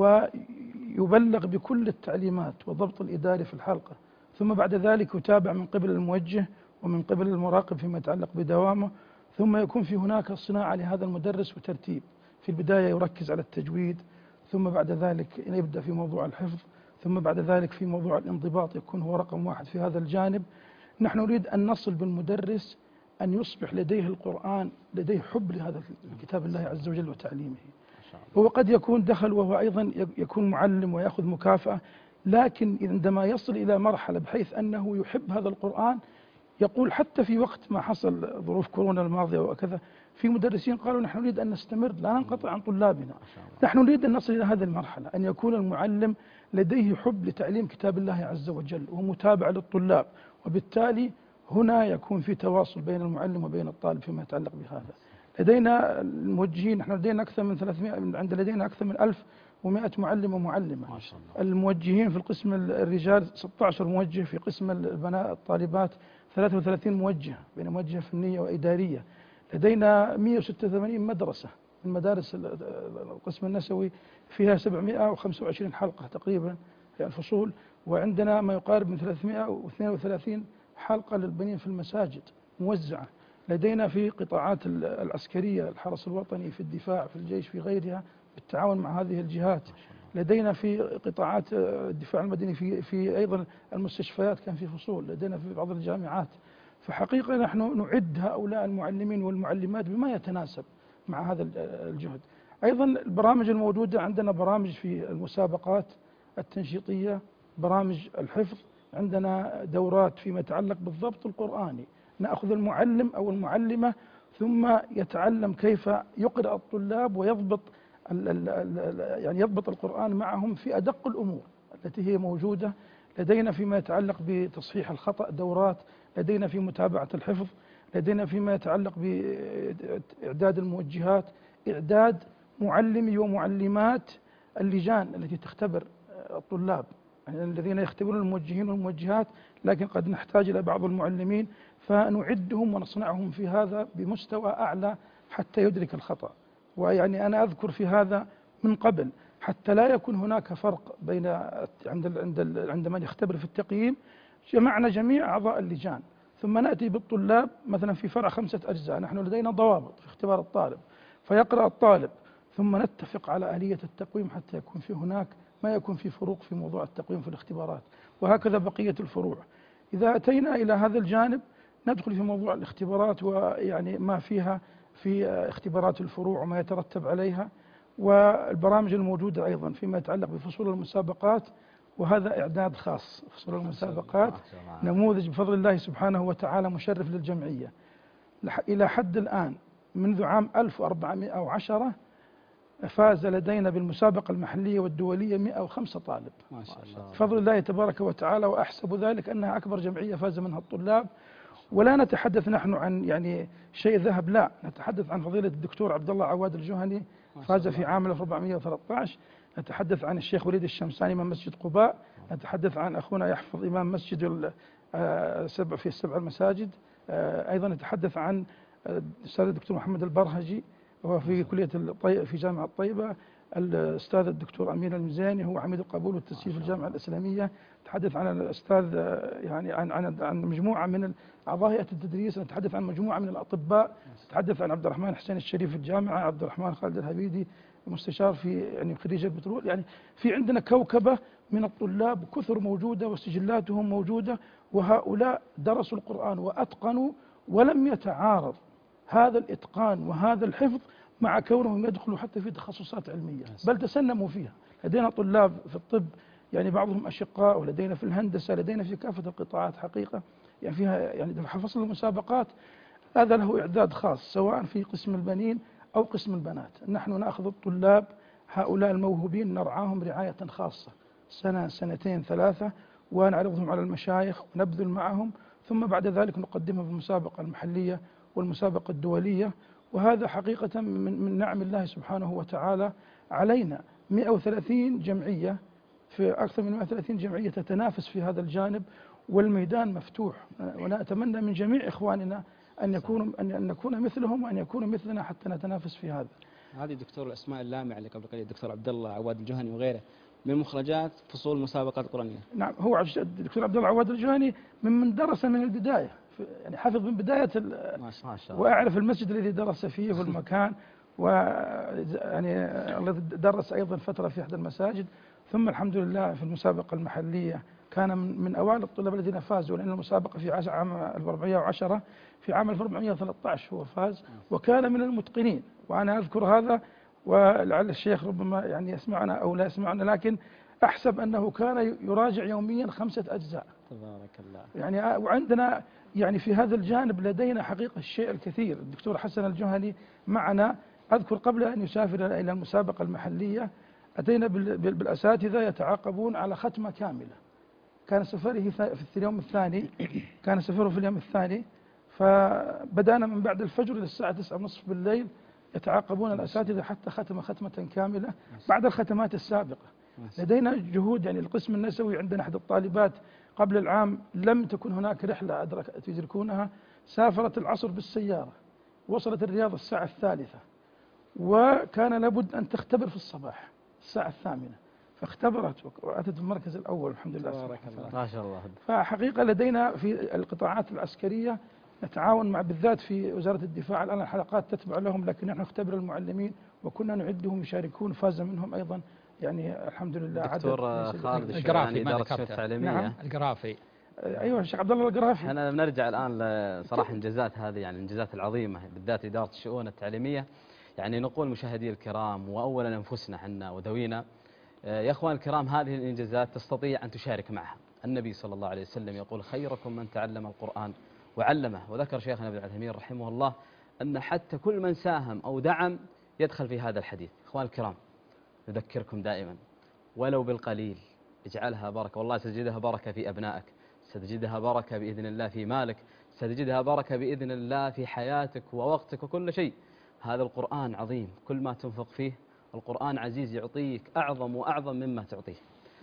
ويبلغ بكل التعليمات والضبط الإداري في الحلقة، ثم بعد ذلك يتابع من قبل الموجه ومن قبل المراقب فيما يتعلق بدوامه، ثم يكون في هناك صناعة لهذا المدرس وترتيب. في البداية يركز على التجويد، ثم بعد ذلك يبدأ في موضوع الحفظ، ثم بعد ذلك في موضوع الانضباط يكون هو رقم 1 في هذا الجانب. نحن نريد أن نصل بالمدرس أن يصبح لديه القرآن، لديه حب لهذا كتاب الله عز وجل وتعليمه. هو قد يكون دخل وهو أيضا يكون معلم ويأخذ مكافأة، لكن عندما يصل إلى مرحلة بحيث أنه يحب هذا القرآن يقول، حتى في وقت ما حصل ظروف كورونا الماضية وكذا، في مدرسين قالوا نحن نريد أن نستمر لا ننقطع عن طلابنا. نحن نريد أن نصل إلى هذه المرحلة، أن يكون المعلم لديه حب لتعليم كتاب الله عز وجل ومتابعة للطلاب، وبالتالي هنا يكون في تواصل بين المعلم وبين الطالب فيما يتعلق بهذا. لدينا الموجهين، نحن لدينا أكثر من 300، لدينا أكثر من 1000 و100 معلم ومعلمة. ما شاء الله. الموجهين في القسم الرجال 16 موجه، في قسم البنات الطالبات 33 موجه، بين موجهة فنية وإدارية. لدينا 186 مدرسة من مدارس القسم النسوي، فيها 725 حلقة تقريبا في الفصول، وعندنا ما يقارب من 332 حلقة للبنين في المساجد موزعة. لدينا في قطاعات العسكرية، الحرس الوطني، في الدفاع، في الجيش، في غيرها، بالتعاون مع هذه الجهات. لدينا في قطاعات الدفاع المدني في أيضا المستشفيات كان في فصول، لدينا في بعض الجامعات. فحقيقة نحن نعد هؤلاء المعلمين والمعلمات بما يتناسب مع هذا الجهد. أيضا البرامج الموجودة عندنا برامج في المسابقات التنشيطية، برامج الحفظ، عندنا دورات فيما يتعلق بالضبط القرآني، نأخذ المعلم أو المعلمة ثم يتعلم كيف يقرأ الطلاب ويضبط يعني يضبط القرآن معهم في أدق الأمور التي هي موجودة لدينا. فيما يتعلق بتصحيح الخطأ دورات، لدينا في متابعة الحفظ، لدينا فيما يتعلق بإعداد الموجهات، إعداد معلمي ومعلمات اللجان التي تختبر الطلاب، يعني الذين يختبرون الموجهين والموجهات، لكن قد نحتاج إلى بعض المعلمين فنعدهم ونصنعهم في هذا بمستوى أعلى حتى يدرك الخطأ. ويعني أنا أذكر في هذا من قبل حتى لا يكون هناك فرق بين عند من يختبر في التقييم، جمعنا جميع أعضاء اللجان ثم نأتي بالطلاب مثلا في فرع 5 أجزاء. نحن لدينا ضوابط في اختبار الطالب، فيقرأ الطالب ثم نتفق على آلية التقويم حتى يكون في هناك ما يكون في فروق في موضوع التقويم في الاختبارات، وهكذا بقية الفروع. إذا أتينا إلى هذا الجانب ندخل في موضوع الاختبارات ويعني ما فيها في اختبارات الفروع وما يترتب عليها، والبرامج الموجودة أيضا فيما يتعلق بفصول المسابقات، وهذا إعداد خاص. فصول المسابقات نموذج بفضل الله سبحانه وتعالى مشرف للجمعية. إلى حد الآن منذ عام 1410 فاز لدينا بالمسابقة المحلية والدولية 105 طالب ما شاء الله بفضل الله تبارك وتعالى، وأحسب ذلك أنها أكبر جمعية فاز منها الطلاب. ولا نتحدث نحن عن يعني شيء ذهب، لا، نتحدث عن فضيلة الدكتور عبد الله عواد الجهني فاز في عام 1413. نتحدث عن الشيخ وليد الشمساني من مسجد قباء، نتحدث عن أخونا يحفظ إمام مسجد في السبع المساجد. أيضا نتحدث عن الأستاذ الدكتور محمد البرهجي وهو في كلية في جامعة طيبة، الأستاذ الدكتور أمين المزيني هو عميد القبول والتسجيل في الجامعة الإسلامية. نتحدث عن الأستاذ يعني عن مجموعة من أعضاء هيئة التدريس، نتحدث عن مجموعة من الأطباء، نتحدث عن عبد الرحمن حسين الشريف في الجامعة، عبد الرحمن خالد الهبيدي مستشار في يعني خريج البترول. يعني في عندنا كوكبة من الطلاب كثر موجودة وسجلاتهم موجودة، وهؤلاء درسوا القرآن وأتقنوا، ولم يتعارض هذا الإتقان وهذا الحفظ مع كونهم يدخلوا حتى في تخصصات علمية، بل تسنموا فيها. لدينا طلاب في الطب يعني بعضهم أشقاء، ولدينا في الهندسة، لدينا في كافة القطاعات حقيقة يعني فيها يعني فصل المسابقات هذا له إعداد خاص سواء في قسم البنين أو قسم البنات. نحن نأخذ الطلاب هؤلاء الموهوبين نرعاهم رعاية خاصة سنة سنتين ثلاثة، ونعرضهم على المشايخ ونبذل معهم، ثم بعد ذلك نقدمهم في المسابقة المحلية والمسابقة الدولية. وهذا حقيقة من نعم الله سبحانه وتعالى علينا. 130 جمعية، في أكثر من 130 جمعية تتنافس في هذا الجانب، والميدان مفتوح، ونتمنى من جميع إخواننا أن نكون مثلهم وأن يكونوا مثلنا حتى نتنافس في هذا. هذه دكتور الأسماء اللامعة اللي قبل قليل الدكتور عبد الله عواد الجهني وغيره من مخرجات فصول المسابقات القرآنية. نعم، هو الدكتور عبد الله عواد الجهني من درس من البداية، يعني حفظ من بداية ما شاء الله، وأعرف المسجد الذي درس فيه والمكان، ويعني الذي درس أيضا فترة في إحدى المساجد. ثم الحمد لله في المسابقة المحلية كان من أوائل الطلاب الذين فازوا، لأن المسابقة في عام 1410 في عام 1413 هو فاز وكان من المتقنين. وأنا أذكر هذا، ولعل الشيخ ربما يعني يسمعنا أو لا يسمعنا، لكن أحسب أنه كان يراجع يوميا 5 أجزاء. تبارك الله. يعني وعندنا يعني في هذا الجانب لدينا حقيقة الشيء الكثير. الدكتور حسن الجهني معنا، أذكر قبل أن يسافر إلى المسابقة المحلية أتينا بالأساتذة يتعاقبون على ختمة كاملة. كان سفره في اليوم الثاني، فبدأنا من بعد الفجر إلى الساعة 9:30 بالليل يتعاقبون الأساتذة حتى ختم ختمة كاملة بعد الختمات السابقة. لدينا جهود، يعني القسم النسوي عندنا أحد الطالبات قبل العام لم تكن هناك رحلة تدركونها، سافرت العصر بالسيارة، وصلت الرياض الساعة 3، وكان لابد أن تختبر في الصباح الساعة 8، فاختبرت وأتت المركز الأول الحمد لله. ما شاء الله. فحقيقة لدينا في القطاعات العسكرية نتعاون مع بالذات في وزارة الدفاع، الآن الحلقات تتبع لهم، لكن نحن نختبر المعلمين وكنا نعدهم يشاركون، فاز منهم أيضا يعني الحمد لله دكتور خالد القرافي ما إدارة ذكرته. التعليمية. نعم. القرافي. أيوة الشيخ عبد الله القرافي. احنا بنرجع الآن صراحة إنجازات هذه، يعني الإنجازات العظيمة بالذات إدارة الشؤون التعليمية. يعني نقول مشاهدي الكرام، وأولا أنفسنا حنا وذوينا، يا أخوان الكرام، هذه الإنجازات تستطيع أن تشارك معها. النبي صلى الله عليه وسلم يقول: خيركم من تعلم القرآن وعلمه. وذكر شيخنا ابن عثيمين رحمه الله أن حتى كل من ساهم أو دعم يدخل في هذا الحديث. أخوان الكرام، نذكركم دائما ولو بالقليل اجعلها بركة، والله ستجدها بركة في أبنائك، ستجدها بركة بإذن الله في مالك، ستجدها بركة بإذن الله في حياتك ووقتك وكل شيء. هذا القرآن عظيم، كل ما تنفق فيه القرآن عزيز يعطيك أعظم وأعظم مما تعطيه.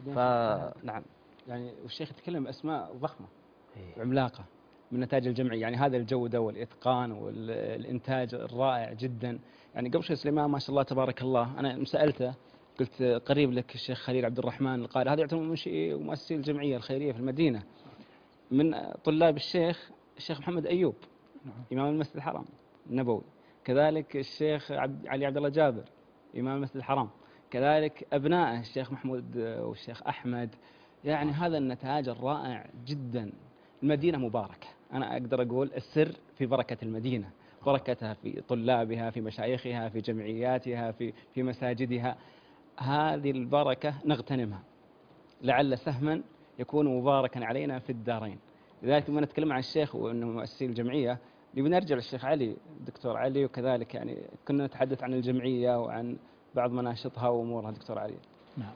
فنعم، يعني والشيخ يتكلم بأسماء ضخمة وعملاقة من نتاج الجمعية، يعني هذا الجودة والإتقان والإنتاج الرائع جدا. يعني قبل شوي سليمان ما شاء الله تبارك الله، أنا سألته قلت قريب لك الشيخ خليل عبد الرحمن القارئ، هذا يعتبر منشئ ومؤسسي الجمعية الخيرية في المدينة، من طلاب الشيخ محمد أيوب إمام المسجد الحرام النبوي، كذلك الشيخ علي عبد الله جابر إمام المسجد الحرام، كذلك أبنائه الشيخ محمود والشيخ أحمد. يعني هذا النتاج الرائع جدا. المدينة مباركة، أنا أقدر أقول السر في بركة المدينة، بركتها في طلابها، في مشايخها، في جمعياتها، في مساجدها. هذه البركة نغتنمها، لعل سهما يكون مباركا علينا في الدارين. لذلك لما نتكلم عن الشيخ وأنه مؤسسي الجمعية، نبي نرجع للشيخ علي، دكتور علي، وكذلك يعني كنا نتحدث عن الجمعية وعن بعض مناشطها وأمورها. دكتور علي. نعم.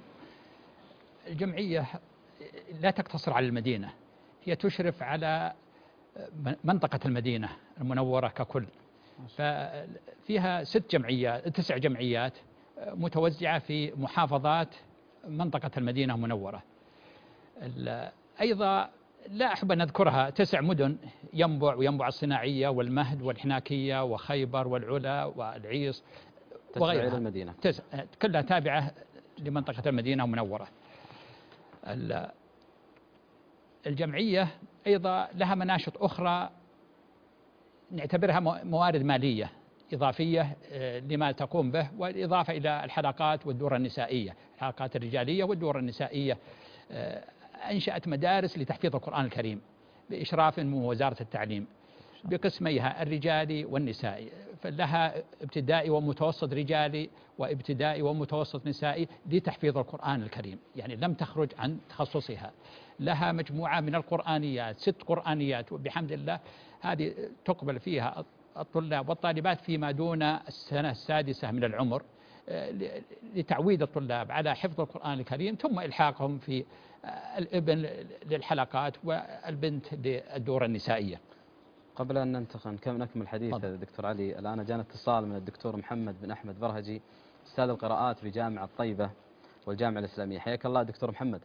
الجمعية لا تقتصر على المدينة، هي تشرف على منطقة المدينة المنورة ككل، ففيها 9 جمعيات متوزعة في محافظات منطقة المدينة المنورة. أيضا لا أحب أن أذكرها 9 مدن: ينبع الصناعية والمهد والحناكية وخيبر والعلا والعيص وغيرها، المدينة كلها تابعة لمنطقة المدينة المنورة. الجمعية أيضا لها مناشط أخرى نعتبرها موارد مالية إضافية لما تقوم به، والإضافة إلى الحلقات والدور النسائية، الحلقات الرجالية والدور النسائية. أنشأت مدارس لتحفيظ القرآن الكريم بإشراف من وزارة التعليم بقسميها الرجالي والنسائي، فلها ابتدائي ومتوسط رجالي وابتدائي ومتوسط نسائي لتحفيظ القرآن الكريم، يعني لم تخرج عن تخصصها. لها مجموعة من القرآنيات، 6 قرآنيات، وبحمد الله هذه تقبل فيها الطلاب والطالبات فيما دون السنة السادسة من العمر، لتعويد الطلاب على حفظ القرآن الكريم، ثم إلحاقهم في الابن للحلقات والبنت للدور النسائية. قبل أن نكمل الحديث دكتور علي، الآن جانا اتصال من الدكتور محمد بن أحمد برهجي، أستاذ القراءات في جامعة طيبة والجامعة الإسلامية. حياك الله دكتور محمد.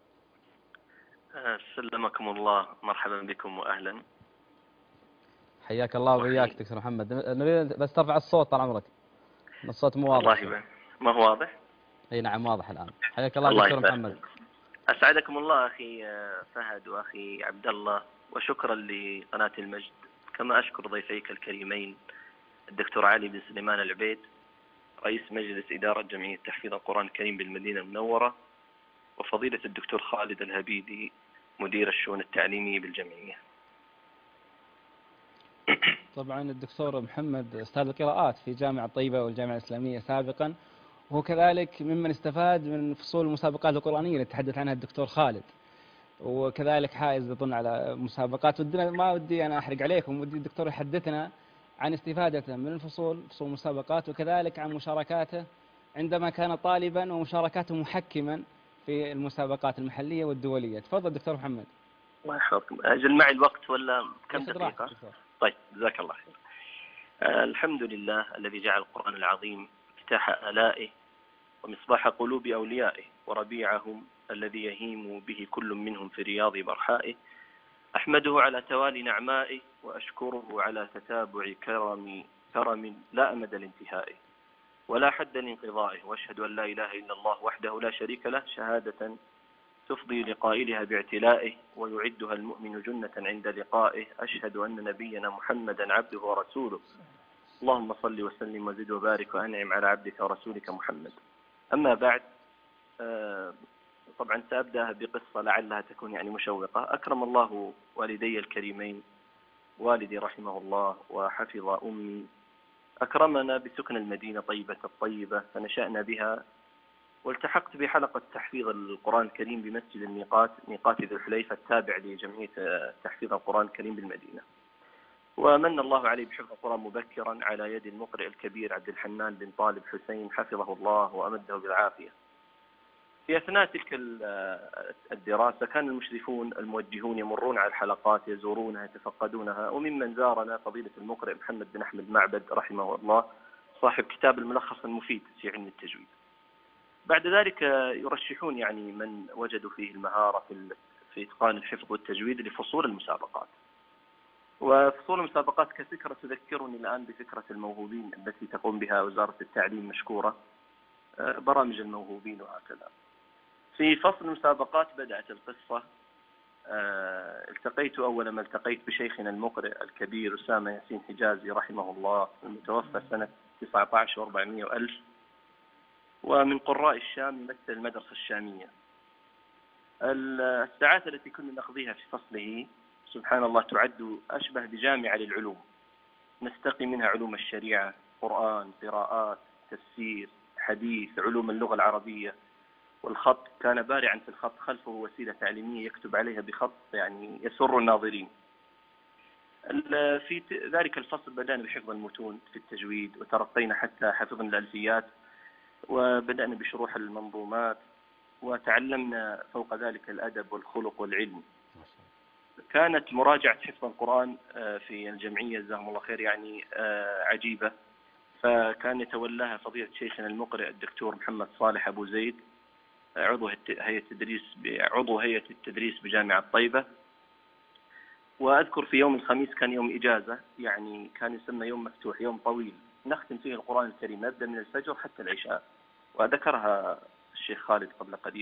سلمكم الله، مرحبا بكم وأهلا. حياك الله وبياك دكتور محمد. نريد بس ترفع الصوت طال عمرك، الصوت مو واضح. الله ما هو واضح؟ اي نعم واضح الآن. حياك الله دكتور محمد. أسعدكم الله أخي فهد وأخي عبد الله، وشكرا لقناة المجد، كما أشكر ضيفيك الكريمين الدكتور علي بن سليمان العبيد رئيس مجلس إدارة جمعية تحفيظ القرآن الكريم بالمدينة المنورة، وفضيلة الدكتور خالد الهبيدي مدير الشؤون التعليمية بالجمعية. طبعا الدكتور محمد أستاذ القراءات في جامعة طيبة والجامعة الإسلامية سابقا، وهو كذلك ممن استفاد من فصول المسابقات القرآنية اللي تحدث عنها الدكتور خالد، وكذلك حائز أظن على مسابقات. ما ودي أنا أحرق عليكم، ودي الدكتور يحدثنا عن استفادته من فصول المسابقات، وكذلك عن مشاركاته عندما كان طالبا ومشاركاته محكما في المسابقات المحلية والدولية. تفضل دكتور محمد. الله يحفظكم. أجل معي الوقت ولا كم دقيقة؟ طيب جزاك الله خير. الحمد لله الذي جعل القرآن العظيم مفتاح آلائه ومصباح قلوب أوليائه وربيعهم الذي يهيم به كل منهم في رياض برحائه. أحمده على توالي نعمائه وأشكره على تتابع كرم لا أمد لانتهائه ولا حد لانقضائه، وأشهد أن لا إله إلا الله وحده لا شريك له شهادة تفضي لقائلها باعتلائه ويعدها المؤمن جنة عند لقائه. أشهد أن نبينا محمدا عبده ورسوله، اللهم صل وسلم وزد وبارك وأنعم على عبدك ورسولك محمد. أما بعد، طبعا سأبدأ بقصة لعلها تكون يعني مشوقة. أكرم الله والدي الكريمين، والدي رحمه الله وحفظ أمي، أكرمنا بسكن المدينة طيبة الطيبة فنشأنا بها، والتحقت بحلقة تحفيظ القرآن الكريم بمسجد الميقات، ميقات ذو الحليفة التابع لجمعية تحفيظ القرآن الكريم بالمدينة. ومن الله علي بحفظ القرآن مبكرا على يد المقرئ الكبير عبد الحنان بن طالب حسين حفظه الله وأمده بالعافية. في أثناء تلك الدراسة كان المشرفون الموجهون يمرون على الحلقات يزورونها يتفقدونها، وممن زارنا فضيلة المقرئ محمد بن أحمد معبد رحمه الله صاحب كتاب الملخص المفيد في علم التجويد. بعد ذلك يرشحون يعني من وجدوا فيه المهارة في إتقان الحفظ والتجويد لفصول المسابقات. وفصول المسابقات كفكرة تذكرني الآن بفكرة الموهوبين التي تقوم بها وزارة التعليم مشكورة، برامج الموهوبين وهكذا. في فصل المسابقات بدأت القصة. التقيت أول ما التقيت بشيخنا المقرئ الكبير أسامة ياسين حجازي رحمه الله، المتوفى سنة 19 و400 ألف، ومن قراء الشام يمثل المدرسة الشامية. الساعات التي كنا نقضيها في فصله سبحان الله تعد أشبه بجامعة للعلوم، نستقي منها علوم الشريعة، قرآن، قراءات، تفسير، حديث، علوم اللغة العربية، والخط. كان بارعا في الخط، خلفه وسيلة تعليمية يكتب عليها بخط يعني يسر الناظرين. في ذلك الفصل بدأنا بحفظ المتون في التجويد، وترقينا حتى حفظنا الألفيات، وبدأنا بشروح المنظومات، وتعلمنا فوق ذلك الأدب والخلق والعلم. كانت مراجعة حفظ القرآن في الجمعية جزاهم الله خير يعني عجيبة، فكان يتولاها فضيلة شيخنا المقرئ الدكتور محمد صالح أبو زيد، عضو هيئة التدريس بجامعة طيبة. وأذكر في يوم الخميس كان يوم إجازة، يعني كان يسمى يوم مفتوح، يوم طويل نختم فيه القرآن الكريم، نبدأ من الفجر حتى العشاء، وذكرها الشيخ خالد قبل قليل.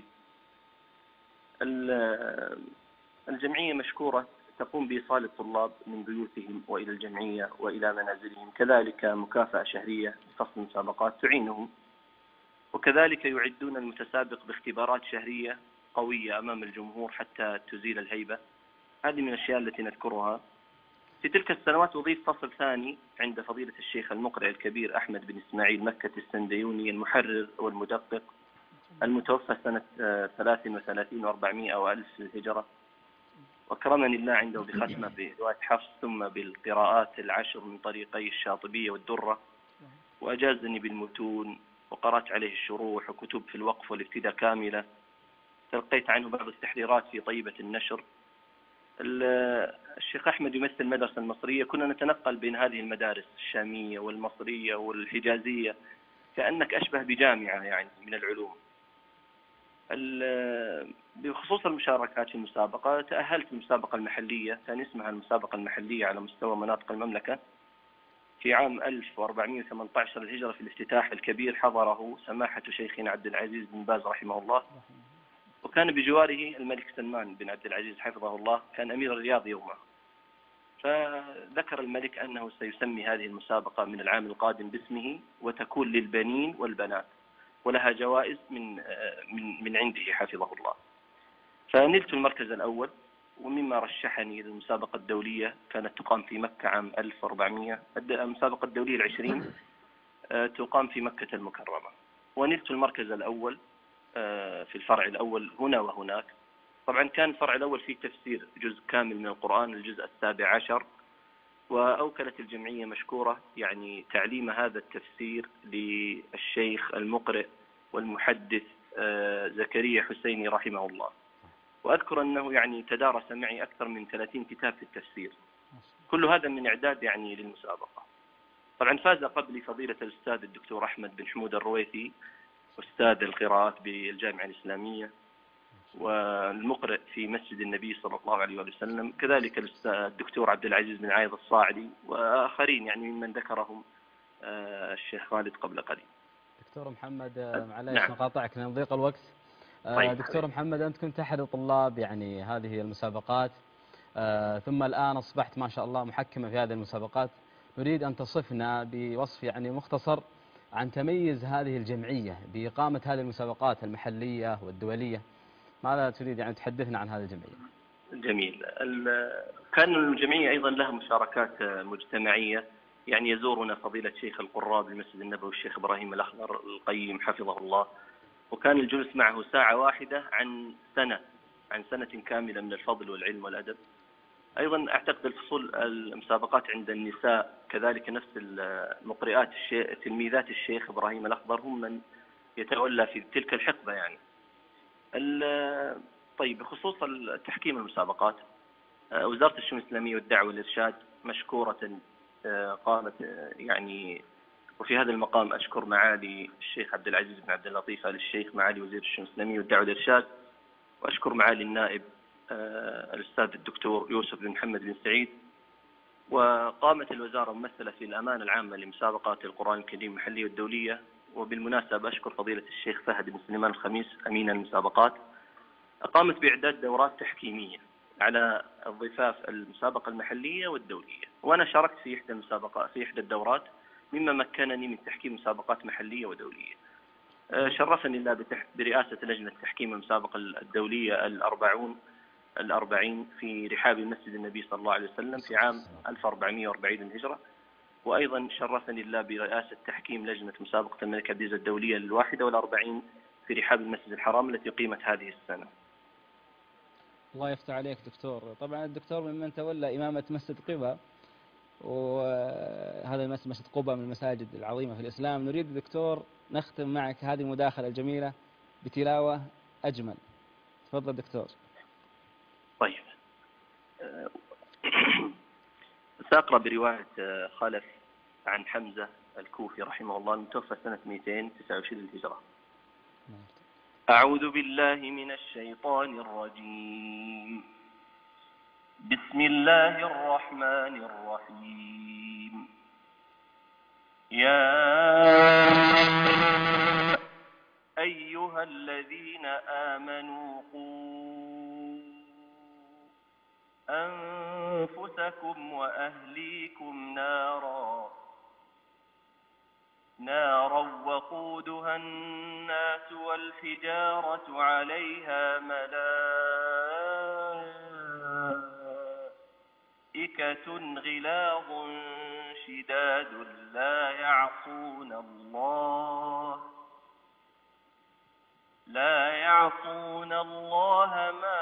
الجمعية مشكورة تقوم بإيصال الطلاب من بيوتهم وإلى الجمعية وإلى منازلهم، كذلك مكافأة شهرية لفصل المسابقات تعينهم، وكذلك يعدون المتسابق باختبارات شهرية قوية أمام الجمهور حتى تزيل الهيبة. هذه من الأشياء التي نذكرها. في تلك السنوات أضيف فصل ثاني عند فضيلة الشيخ المقرئ الكبير أحمد بن إسماعيل مكة السنديوني المحرر والمدقق، المتوفى سنة 33 و400 أو 1000 للهجرة، وأكرمني الله عنده بختمة برواية حفص ثم بالقراءات العشر من طريقي الشاطبية والدرة، وأجازني بالمتون، وقرأت عليه الشروح وكتب في الوقف والابتداء كاملة. تلقيت عنه بعض التحريرات في طيبة النشر. الشيخ أحمد يمثل المدرسة المصرية، كنا نتنقل بين هذه المدارس الشامية والمصرية والحجازية، كأنك أشبه بجامعة يعني من العلوم. بخصوص المشاركات في المسابقة، تأهلت المسابقة المحلية، كان اسمها المسابقة المحلية على مستوى مناطق المملكة، في عام 1418 الهجرة. في الافتتاح الكبير حضره سماحة شيخنا عبد العزيز بن باز رحمه الله، وكان بجواره الملك سلمان بن عبد العزيز حفظه الله، كان أمير الرياض يومه. فذكر الملك أنه سيسمي هذه المسابقة من العام القادم باسمه، وتكون للبنين والبنات، ولها جوائز من عنده حفظه الله. فنلت المركز الأول، ومما رشحني للمسابقة الدولية كانت تقام في مكة عام 1400، المسابقة الدولية 20 تقام في مكة المكرمة، ونلت المركز الأول في الفرع الأول هنا وهناك. طبعا كان الفرع الأول فيه تفسير جزء كامل من القرآن، الجزء 17، وأوكلت الجمعية مشكورة يعني تعليم هذا التفسير للشيخ المقرئ والمحدث زكريا حسيني رحمه الله. وأذكر أنه يعني تدارس معي أكثر من 30 كتاب في التفسير. كل هذا من إعداد يعني للمسابقة. طبعا فاز قبلي فضيلة الأستاذ الدكتور أحمد بن حمود الرويثي، أستاذ القراءات بالجامعة الإسلامية والمقرئ في مسجد النبي صلى الله عليه وسلم، كذلك الدكتور عبد العزيز بن عايض الصاعدي وآخرين يعني ممن ذكرهم الشيخ خالد قبل قليل. دكتور محمد معليش نعم. نقاطعك لأن ضيق الوقت. طيب دكتور محمد، أنت كنت أحد الطلاب يعني هذه المسابقات، ثم الآن أصبحت ما شاء الله محكمة في هذه المسابقات. نريد أن تصفنا بوصف يعني مختصر عن تميز هذه الجمعية بإقامة هذه المسابقات المحلية والدولية. ماذا تريد يعني تحدثنا عن هذه الجمعية؟ جميل. كان الجمعية أيضا لها مشاركات مجتمعية، يعني يزورنا فضيلة شيخ القراء بالمسجد النبوي الشيخ إبراهيم الأخضر القيم حفظه الله، وكان الجلوس معه ساعة واحدة عن سنة كاملة من الفضل والعلم والأدب. أيضا أعتقد الفصول المسابقات عند النساء كذلك نفس المقرئات تلميذات الشيخ إبراهيم الأخضر هم من يتولى في تلك الحقبة يعني. طيب بخصوص تحكيم المسابقات، وزارة الشؤون الإسلامية والدعوة والإرشاد مشكورة قامت يعني، وفي هذا المقام أشكر معالي الشيخ عبد العزيز بن عبد اللطيف آل الشيخ معالي وزير الشؤون الإسلامية والدعوة والإرشاد، وأشكر معالي النائب الأستاذ الدكتور يوسف بن محمد بن سعيد. وقامت الوزارة ممثلة في الأمانة العامة لمسابقات القرآن الكريم المحلية والدولية. وبالمناسبة أشكر فضيلة الشيخ فهد بن سليمان الخميس أمين المسابقات، قامت بإعداد دورات تحكيمية على الضفاف المسابقة المحلية والدولية، وأنا شاركت في إحدى الدورات مما مكنني من تحكيم مسابقات محلية ودولية. شرفني الله برئاسة لجنة تحكيم المسابقة الدولية الأربعين في رحاب مسجد النبي صلى الله عليه وسلم في عام 1440 للهجرة. وأيضا شرفني الله برئاسة تحكيم لجنة مسابقة الملك عبد العزيز الدولية 41 في رحاب المسجد الحرام التي قيمت هذه السنة. الله يفتح عليك دكتور. طبعا الدكتور ممن تولى إمامة مسجد قباء، وهذا المسجد مسجد قباء من المساجد العظيمة في الإسلام. نريد دكتور نختم معك هذه المداخلة الجميلة بتلاوة أجمل. تفضل دكتور. طيب سأقرأ برواية خلف عن حمزة الكوفي رحمه الله المتوفى سنة 229 للهجرة. أعوذ بالله من الشيطان الرجيم. بسم الله الرحمن الرحيم. يا أيها الذين آمنوا قوا أنفسكم وأهليكم نارا وقودها الناس والحجارة عليها ملائكة غلاظ شداد لا يعصون الله ما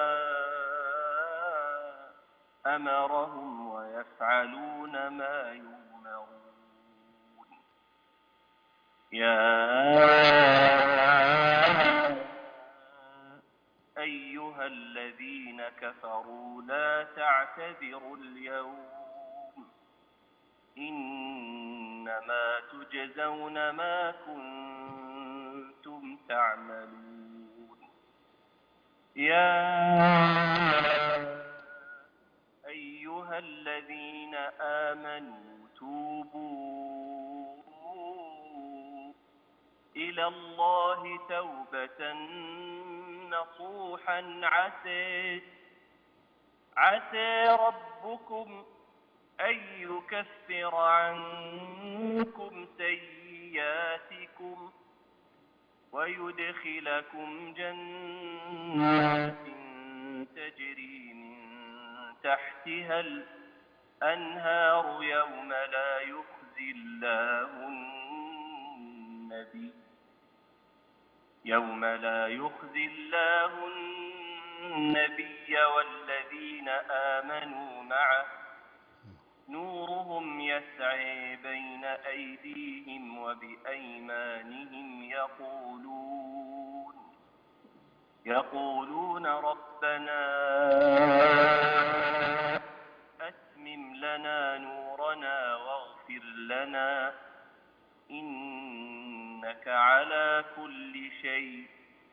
أمرهم ويفعلون ما يؤمرون. يا أيها الذين كفروا لا تعتذروا اليوم إنما تجزون ما كنتم تعملون. يا أيها الذين آمنوا توبوا إلى الله توبة نصوحا عسى ربكم أن يكفر عنكم سيئاتكم ويدخلكم جنات تجري من تحتها الأنهار يوم لا يخزي الله النبي والذين آمنوا معه نورهم يسعي بين أيديهم وبأيمانهم يقولون ربنا أتمم لنا نورنا واغفر لنا إنك على كل شيء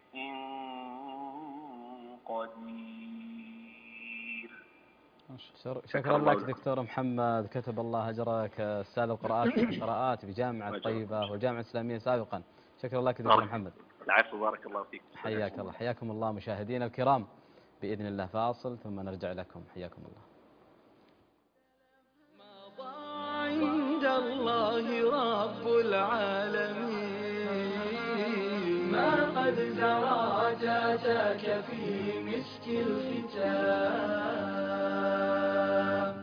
قدير. شكرا لك دكتور محمد، كتب الله أجرك، أستاذ القراءات بجامعة طيبة والجامعة الإسلامية سابقا. شكرا لك دكتور محمد. العفو، بارك الله فيك. حياك الله. حياكم الله مشاهدينا الكرام. بإذن الله فاصل ثم نرجع لكم. حياكم الله. عند الله رب العالمين ما قد زرعت أتاك في مسك الختام.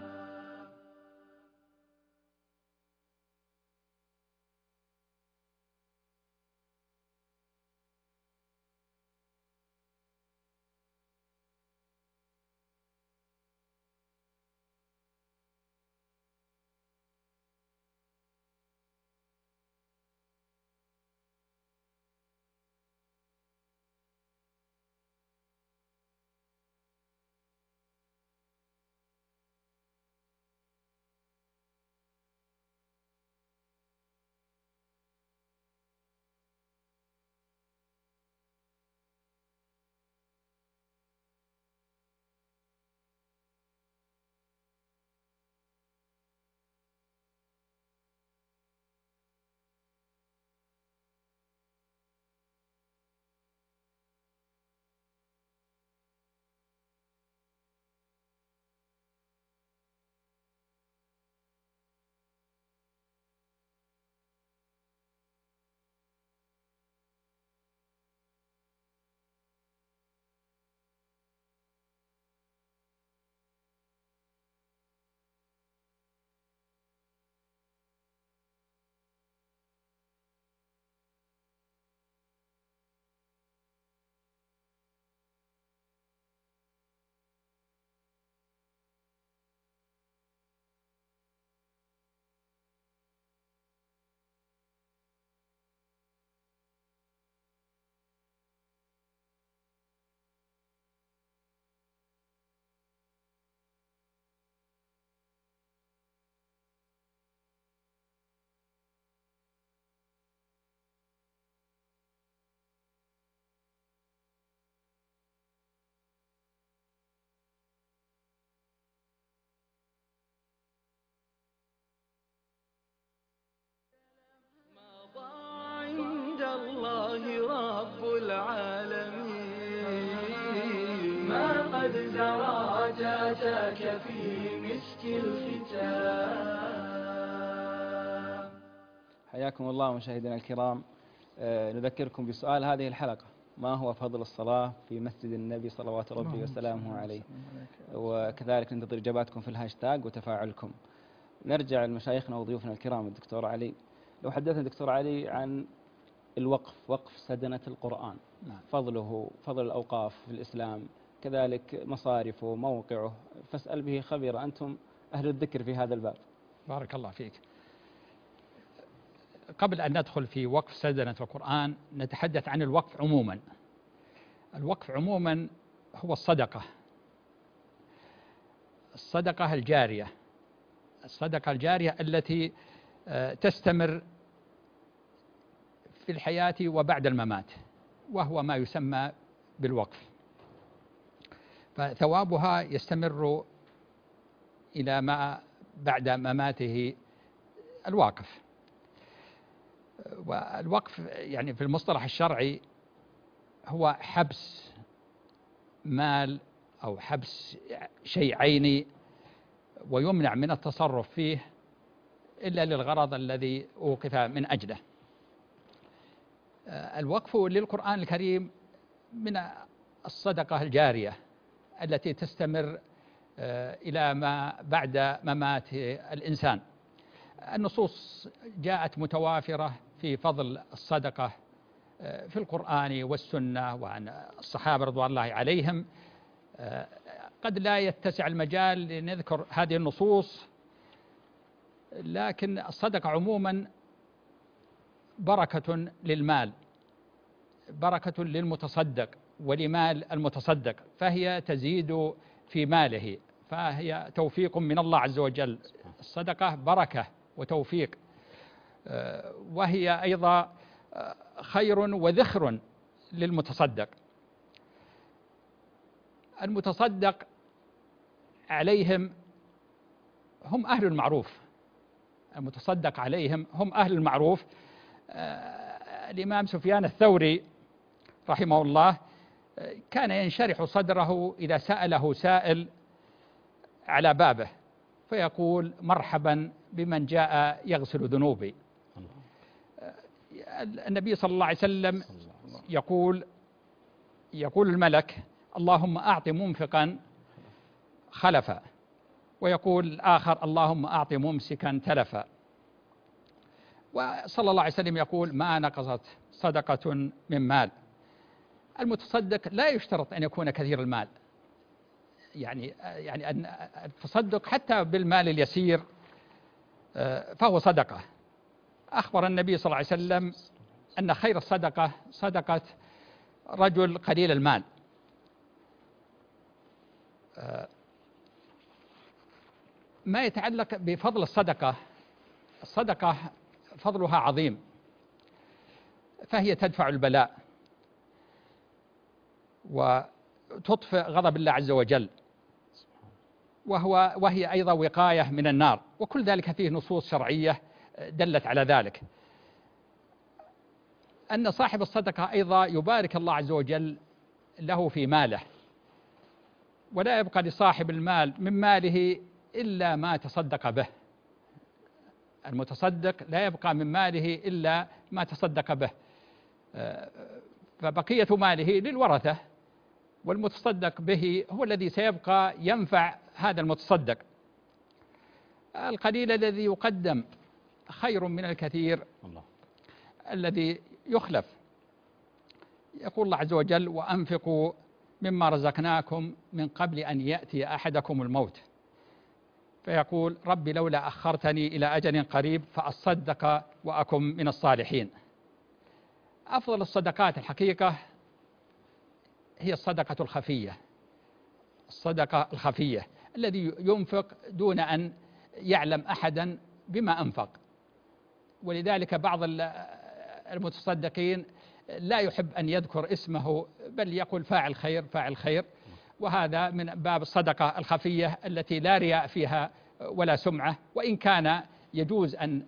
عند الله رب العالمين ما قد زرعت أتاك في مسك الختام. حياكم الله مشاهدينا الكرام. نذكركم بسؤال هذه الحلقة: ما هو فضل الصلاة في مسجد النبي صلوات ربي وسلامه عليه؟ وكذلك ننتظر إجاباتكم في الهاشتاج وتفاعلكم. نرجع لمشايخنا وضيوفنا الكرام. الدكتور علي، لو حدثنا دكتور علي عن الوقف، وقف سدنة القرآن، فضله، فضل الأوقاف في الإسلام، كذلك مصارفه، موقعه، فاسأل به خبير، أنتم أهل الذكر في هذا الباب. بارك الله فيك. قبل أن ندخل في وقف سدنة القرآن نتحدث عن الوقف عموما. الوقف عموما هو الصدقة، الصدقة الجارية، الصدقة الجارية التي تستمر في الحياة وبعد الممات، وهو ما يسمى بالوقف. فثوابها يستمر إلى ما بعد مماته الواقف. والوقف يعني في المصطلح الشرعي هو حبس مال أو حبس شيء عيني ويمنع من التصرف فيه إلا للغرض الذي أوقف من أجله. الوقف للقرآن الكريم من الصدقة الجارية التي تستمر إلى ما بعد ممات الإنسان. النصوص جاءت متوافرة في فضل الصدقة في القرآن والسنة وعن الصحابة رضوان الله عليهم. قد لا يتسع المجال لنذكر هذه النصوص، لكن الصدقة عموما بركة للمال، بركة للمتصدق ولمال المتصدق، فهي تزيد في ماله، فهي توفيق من الله عز وجل. الصدقة بركة وتوفيق، وهي أيضا خير وذخر للمتصدق. المتصدق عليهم هم أهل المعروف، المتصدق عليهم هم أهل المعروف. الإمام سفيان الثوري رحمه الله كان ينشرح صدره إذا سأله سائل على بابه فيقول مرحبا بمن جاء يغسل ذنوبي. النبي صلى الله عليه وسلم يقول الملك اللهم أعط منفقا خلفا، ويقول الآخر اللهم أعط ممسكا تلفا. وصلى الله عليه وسلم يقول ما نقصت صدقة من مال. المتصدق لا يشترط أن يكون كثير المال، يعني أن التصدق حتى بالمال اليسير فهو صدقة. أخبر النبي صلى الله عليه وسلم أن خير الصدقة صدقة رجل قليل المال. ما يتعلق بفضل الصدقة، الصدقة فضلها عظيم، فهي تدفع البلاء وتطفئ غضب الله عز وجل، وهي أيضا وقاية من النار، وكل ذلك فيه نصوص شرعية دلت على ذلك. أن صاحب الصدقة أيضا يبارك الله عز وجل له في ماله، ولا يبقى لصاحب المال من ماله إلا ما تصدق به. المتصدق لا يبقى من ماله إلا ما تصدق به، فبقية ماله للورثة، والمتصدق به هو الذي سيبقى ينفع هذا المتصدق. القليل الذي يقدم خير من الكثير الذي يخلف. يقول الله عز وجل وأنفقوا مما رزقناكم من قبل أن يأتي أحدكم الموت فيقول رب لولا أخرتني إلى أجل قريب فأصدق وأكن من الصالحين. أفضل الصدقات الحقيقة هي الصدقة الخفية، الصدقة الخفية الذي ينفق دون أن يعلم أحدا بما أنفق. ولذلك بعض المتصدقين لا يحب أن يذكر اسمه، بل يقول فاعل خير فاعل خير، وهذا من باب الصدقة الخفية التي لا رياء فيها ولا سمعة، وإن كان يجوز أن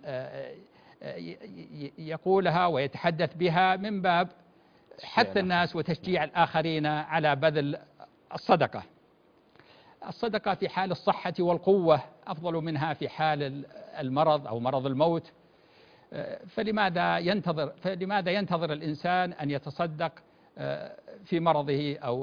يقولها ويتحدث بها من باب حث الناس وتشجيع الآخرين على بذل الصدقة. الصدقة في حال الصحة والقوة أفضل منها في حال المرض أو مرض الموت. فلماذا ينتظر الإنسان أن يتصدق في مرضه؟ أو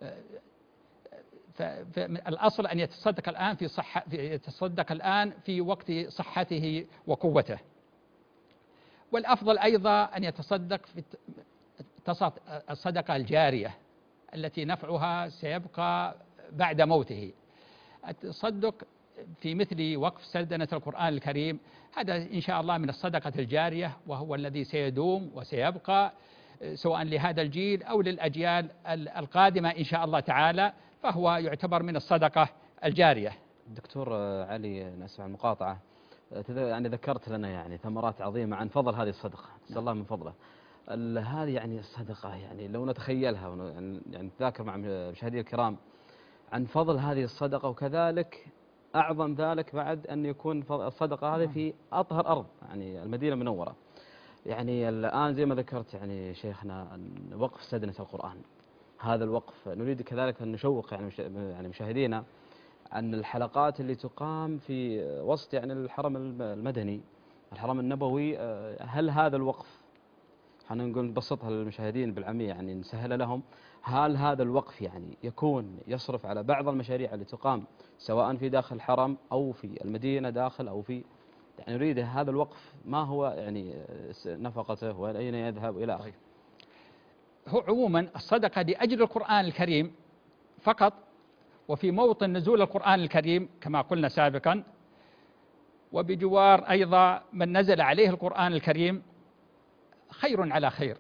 الأصل أن يتصدق الآن في وقت صحته وقوته. والأفضل أيضا أن يتصدق في الصدقة الجارية التي نفعها سيبقى بعد موته. التصدق في مثل وقف سردنة القرآن الكريم هذا إن شاء الله من الصدقة الجارية، وهو الذي سيدوم وسيبقى سواء لهذا الجيل أو للأجيال القادمة إن شاء الله تعالى، فهو يعتبر من الصدقة الجارية. دكتور علي، نسمع المقاطعة، يعني ذكرت لنا يعني ثمرات عظيمة عن فضل هذه الصدقة، نسأل الله من فضله. هذه يعني الصدقة يعني لو نتخيلها يعني نتذاكر مع مشاهدي الكرام عن فضل هذه الصدقة، وكذلك أعظم ذلك بعد أن يكون الصدقة هذه في أطهر أرض يعني المدينة المنورة. يعني الآن زي ما ذكرت يعني شيخنا وقف سدنة القرآن، هذا الوقف نريد كذلك أن نشوق يعني مشاهدينا عن الحلقات اللي تقام في وسط يعني الحرم المدني، الحرم النبوي. هل هذا الوقف احنا نقول نبسطها للمشاهدين بالعامية يعني نسهل لهم، هل هذا الوقف يعني يكون يصرف على بعض المشاريع اللي تقام سواء في داخل الحرم أو في المدينة داخل أو في يعني نريد هذا الوقف ما هو يعني نفقته وأين يذهب إلى آخره؟ هو عموما الصدقة لأجل القرآن الكريم فقط، وفي موطن نزول القرآن الكريم كما قلنا سابقا، وبجوار أيضا من نزل عليه القرآن الكريم خير على خير،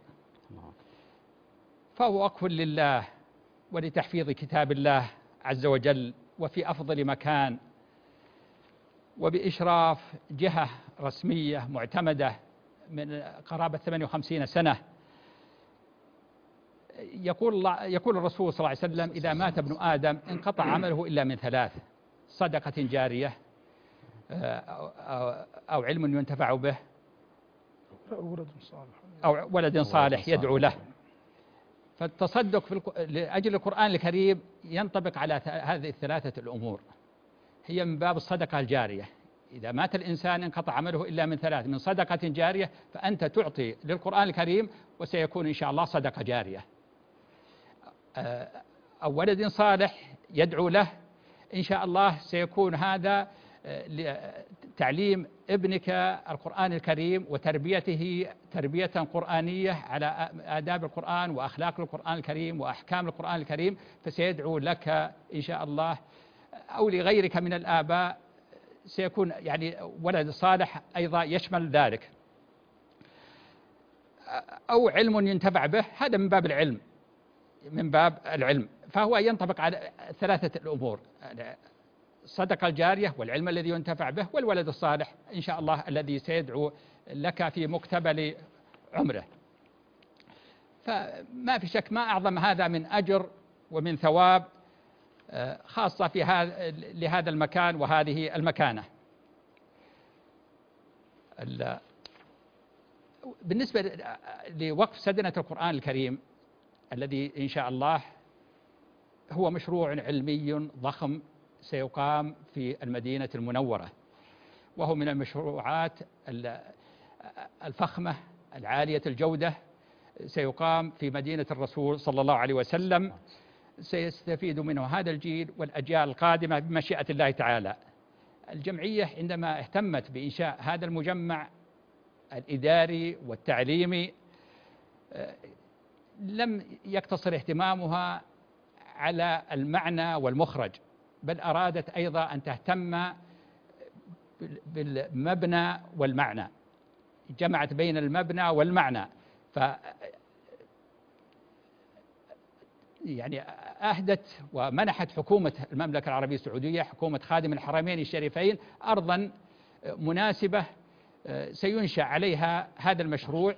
فهو وقف لله ولتحفيظ كتاب الله عز وجل، وفي أفضل مكان وبإشراف جهة رسمية معتمدة من قرابة 58 سنة. يقول الرسول صلى الله عليه وسلم: إذا مات ابن آدم انقطع عمله إلا من ثلاث: صدقة جارية، أو علم ينتفع به، أو ولد صالح يدعو له. فالتصدق لأجل القرآن الكريم ينطبق على هذه الثلاثة الأمور، هي من باب الصدقة الجارية. إذا مات الإنسان انقطع عمله إلا من ثلاث: من صدقة جارية، فأنت تعطي للقرآن الكريم وسيكون إن شاء الله صدقة جارية، أو ولد صالح يدعو له، إن شاء الله سيكون هذا تعليم ابنك القرآن الكريم وتربيته تربية قرآنية على آداب القرآن وأخلاق القرآن الكريم وأحكام القرآن الكريم، فسيدعو لك إن شاء الله، أو لغيرك من الآباء، سيكون يعني ولد صالح أيضا يشمل ذلك. أو علم ينتفع به، هذا من باب العلم، من باب العلم، فهو ينطبق على ثلاثة الأمور: الصدقة الجارية، والعلم الذي ينتفع به، والولد الصالح إن شاء الله الذي سيدعو لك في مقتبل عمره. فما في شك ما أعظم هذا من أجر ومن ثواب، خاصة في لهذا المكان وهذه المكانة. بالنسبة لوقف سدنة القرآن الكريم الذي إن شاء الله هو مشروع علمي ضخم سيقام في المدينة المنورة، وهو من المشروعات الفخمة العالية الجودة، سيقام في مدينة الرسول صلى الله عليه وسلم، سيستفيد منه هذا الجيل والأجيال القادمة بمشيئة الله تعالى. الجمعية عندما اهتمت بإنشاء هذا المجمع الإداري والتعليمي لم يقتصر اهتمامها على المعنى والمخرج، بل أرادت أيضا أن تهتم بالمبنى والمعنى، جمعت بين المبنى والمعنى. يعني أهدت ومنحت حكومة المملكة العربية السعودية، حكومة خادم الحرمين الشريفين، أرضا مناسبة سينشأ عليها هذا المشروع،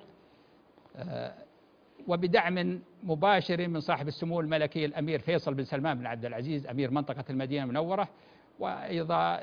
وبدعم مباشر من صاحب السمو الملكي الأمير فيصل بن سلمان بن عبد العزيز أمير منطقة المدينة المنورة، وأيضا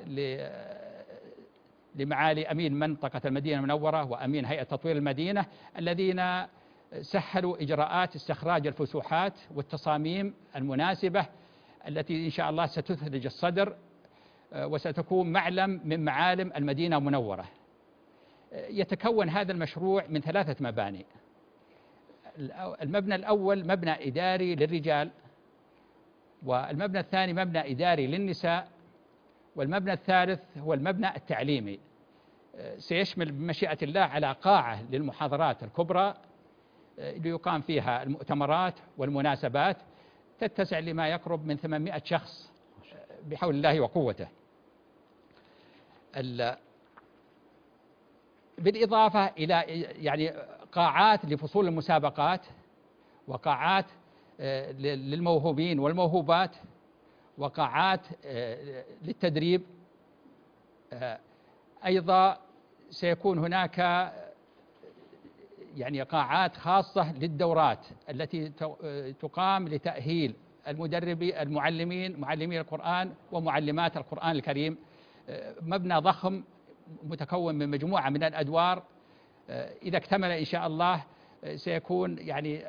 لمعالي أمين منطقة المدينة المنورة وأمين هيئة تطوير المدينة، الذين سهلوا إجراءات استخراج الفسوحات والتصاميم المناسبة التي إن شاء الله ستثلج الصدر وستكون معلم من معالم المدينة المنورة. يتكون هذا المشروع من ثلاثة مباني: المبنى الأول مبنى إداري للرجال، والمبنى الثاني مبنى إداري للنساء، والمبنى الثالث هو المبنى التعليمي. سيشمل بمشيئة الله على قاعة للمحاضرات الكبرى ليقام فيها المؤتمرات والمناسبات، تتسع لما يقرب من 800 شخص بحول الله وقوته. بالإضافة إلى يعني قاعات لفصول المسابقات، وقاعات للموهوبين والموهوبات، وقاعات للتدريب. أيضا سيكون هناك يعني قاعات خاصة للدورات التي تقام لتأهيل المعلمين، معلمي القرآن ومعلمات القرآن الكريم. مبنى ضخم متكون من مجموعة من الأدوار، إذا اكتمل إن شاء الله سيكون يعني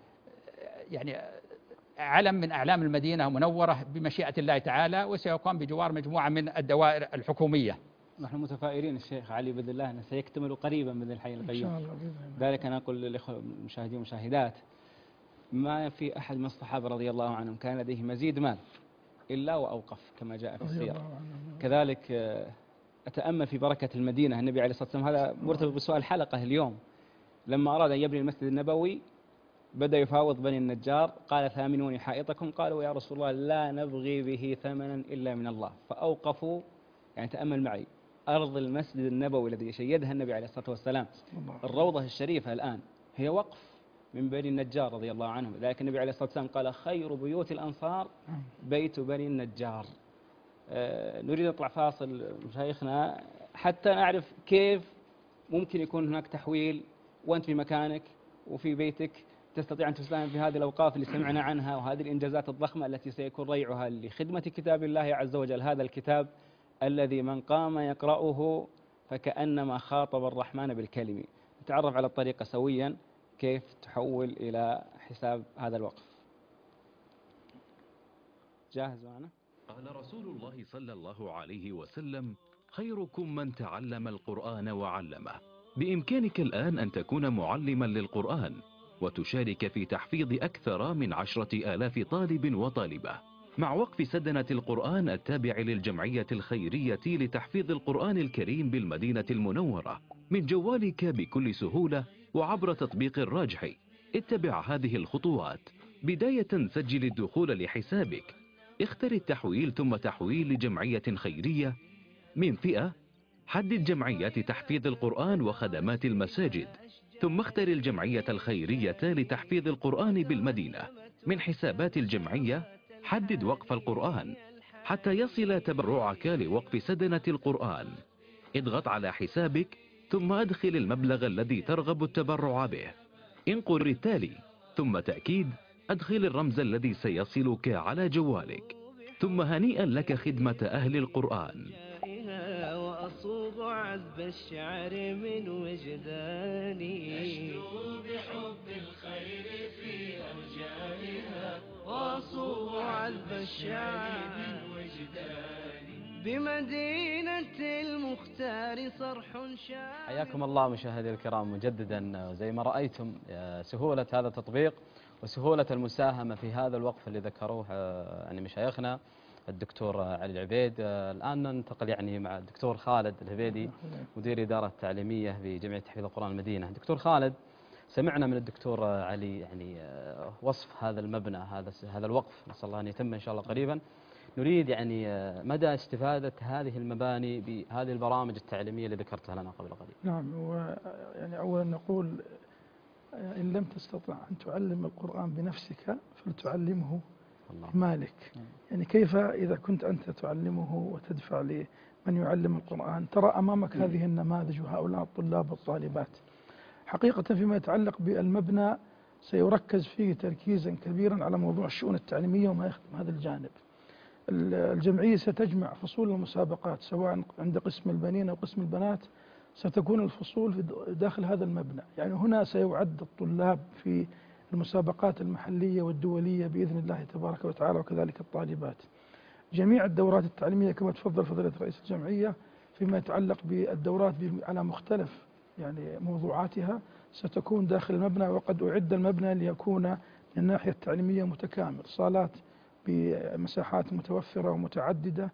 علم من أعلام المدينة المنورة بمشيئة الله تعالى، وسيقام بجوار مجموعة من الدوائر الحكومية. نحن متفائلين الشيخ علي بإذن الله أنه سيكتمل قريبا من الحي القيوم إن شاء الله بإذن الله. ذلك أنا أقول للإخوة المشاهدين والمشاهدات: ما في أحد من الصحابة رضي الله عنهم كان لديه مزيد مال إلا وأوقف كما جاء في السيرة. كذلك أتأمل في بركة المدينة. النبي عليه الصلاة والسلام، هذا مرتبط بسؤال الحلقة اليوم، لما أراد أن يبني المسجد النبوي بدأ يفاوض بني النجار، قال: ثامنوني حائطكم. قالوا: يا رسول الله لا نبغي به ثمنا إلا من الله. فأوقفوا. يعني تأمل معي، أرض المسجد النبوي الذي شيدها النبي عليه الصلاة والسلام، الروضة الشريفة الآن هي وقف من بني النجار رضي الله عنهم. لذلك النبي عليه الصلاة والسلام قال: خير بيوت الأنصار بيت بني النجار. نريد نطلع فاصل مشايخنا حتى نعرف كيف ممكن يكون هناك تحويل وأنت في مكانك وفي بيتك تستطيع أن تساهم في هذه الأوقاف اللي سمعنا عنها وهذه الإنجازات الضخمة التي سيكون ريعها لخدمة كتاب الله عز وجل، هذا الكتاب الذي من قام يقرأه فكأنما خاطب الرحمن بالكلم. نتعرف على الطريقة سويا كيف تحول إلى حساب هذا الوقف. جاهز معنا؟ قال رسول الله صلى الله عليه وسلم: خيركم من تعلم القرآن وعلمه. بإمكانك الآن أن تكون معلما للقرآن وتشارك في تحفيظ أكثر من 10,000 طالب وطالبة مع وقف سدنة القرآن التابع للجمعية الخيرية لتحفيظ القرآن الكريم بالمدينة المنورة من جوالك بكل سهولة وعبر تطبيق الراجحي. اتبع هذه الخطوات. بداية سجل الدخول لحسابك، اختر التحويل ثم تحويل لجمعية خيرية. من فئة حدد جمعيات تحفيظ القرآن وخدمات المساجد، ثم اختر الجمعية الخيرية لتحفيظ القرآن بالمدينة. من حسابات الجمعية حدد وقف القرآن حتى يصل تبرعك لوقف سدنة القرآن. اضغط على حسابك ثم ادخل المبلغ الذي ترغب التبرع به. انقر التالي ثم تأكيد ادخل الرمز الذي سيصلك على جوالك. ثم هنيئا لك خدمة أهل القرآن. وأصوغ عذب الشعر من وجداني، أشدو بحب الخير في أرجائها، وأصوغ عذب الشعر من وجداني، بمدينة المختار صرح شاعر. حياكم الله مشاهدي الكرام مجددا. زي ما رأيتم سهولة هذا التطبيق وسهولة المساهمة في هذا الوقف اللي ذكروه يعني مشايخنا الدكتور علي العبيد. الآن ننتقل يعني مع الدكتور خالد الهبيدي مدير إدارة التعليمية بجمعية تحفيظ القرآن المدينة. دكتور خالد، سمعنا من الدكتور علي يعني وصف هذا المبنى، هذا الوقف، نسأل الله أن يتم إن شاء الله قريبا. نريد يعني مدى استفادة هذه المباني بهذه البرامج التعليمية اللي ذكرتها لنا قبل قليل. نعم، ويعني أولا نقول إن لم تستطع أن تعلم القرآن بنفسك فلتعلمه مالك. يعني كيف إذا كنت أنت تعلمه وتدفع لمن يعلم القرآن؟ ترى أمامك هذه النماذج وهؤلاء الطلاب والطالبات. حقيقة فيما يتعلق بالمبنى سيركز فيه تركيزا كبيرا على موضوع الشؤون التعليمية وما يخدم هذا الجانب. الجمعية ستجمع فصول المسابقات سواء عند قسم البنين أو قسم البنات، ستكون الفصول داخل هذا المبنى. يعني هنا سيعد الطلاب في المسابقات المحلية والدولية بإذن الله تبارك وتعالى، وكذلك الطالبات. جميع الدورات التعليمية كما تفضل فضيلة رئيس الجمعية فيما يتعلق بالدورات على مختلف يعني موضوعاتها ستكون داخل المبنى، وقد أعد المبنى ليكون من الناحية التعليمية متكامل، صالات بمساحات متوفرة ومتعددة،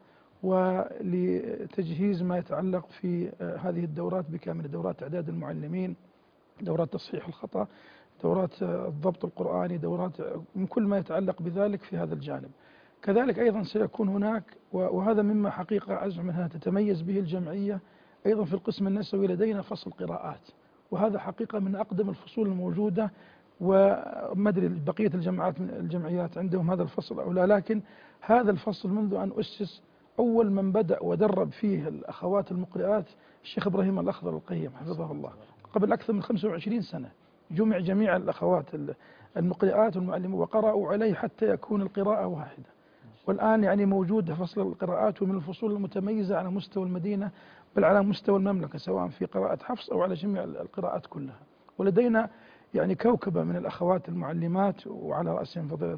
ولتجهيز ما يتعلق في هذه الدورات بكامل، دورات إعداد المعلمين، دورات تصحيح الخطأ، دورات الضبط القرآني، دورات من كل ما يتعلق بذلك في هذا الجانب. كذلك أيضا سيكون هناك، وهذا مما حقيقة أزعم أنها تتميز به الجمعية، أيضا في القسم النسوي لدينا فصل قراءات، وهذا حقيقة من أقدم الفصول الموجودة، وما أدري بقية الجمعيات عندهم هذا الفصل أو لا، لكن هذا الفصل منذ أن أسس أول من بدأ ودرب فيه الأخوات المقرئات الشيخ إبراهيم الأخضر القيم حفظه الله قبل أكثر من 25 سنة. جمع جميع الأخوات المقرئات والمعلمين وقرأوا عليه حتى يكون القراءة واحدة، والآن يعني موجود فصل القراءات ومن الفصول المتميزة على مستوى المدينة بل على مستوى المملكة، سواء في قراءة حفص أو على جميع القراءات كلها. ولدينا يعني كوكبة من الأخوات المعلمات، وعلى رأسهم فضيلة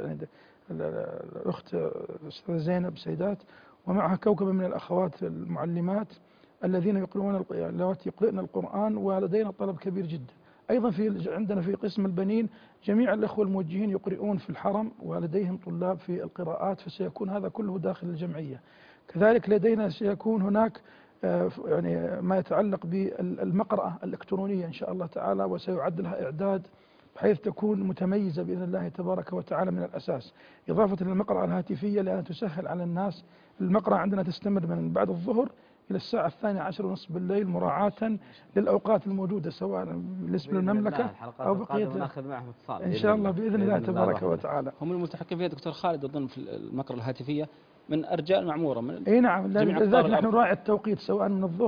الأخت الأستاذة زينب سيدات، ومعها كوكبة من الأخوات المعلمات الذين يقرؤن القرآن، ولدينا طلب كبير جدا. أيضا عندنا في قسم البنين جميع الأخوة الموجهين يقرؤون في الحرم ولديهم طلاب في القراءات، فسيكون هذا كله داخل الجمعية. كذلك لدينا سيكون هناك يعني ما يتعلق بالمقرأة الإلكترونية إن شاء الله تعالى، وسيعد لها إعداد بحيث تكون متميزة بإذن الله تبارك وتعالى من الأساس، إضافة للمقرأة الهاتفية لأنها تسهل على الناس. المقرأة عندنا تستمر من بعد الظهر إلى الساعة 12:30 بالليل، مراعاة للأوقات الموجودة سواء بالنسبة للمملكة أو بقية إن شاء الله بإذن الله تبارك وتعالى. هم المتحكم فيها دكتور خالد أظن في المقرأة الهاتفية من أرجاء المعمورة من أي نعم، لذلك نحن نراعي التوقيت سواء من الظهر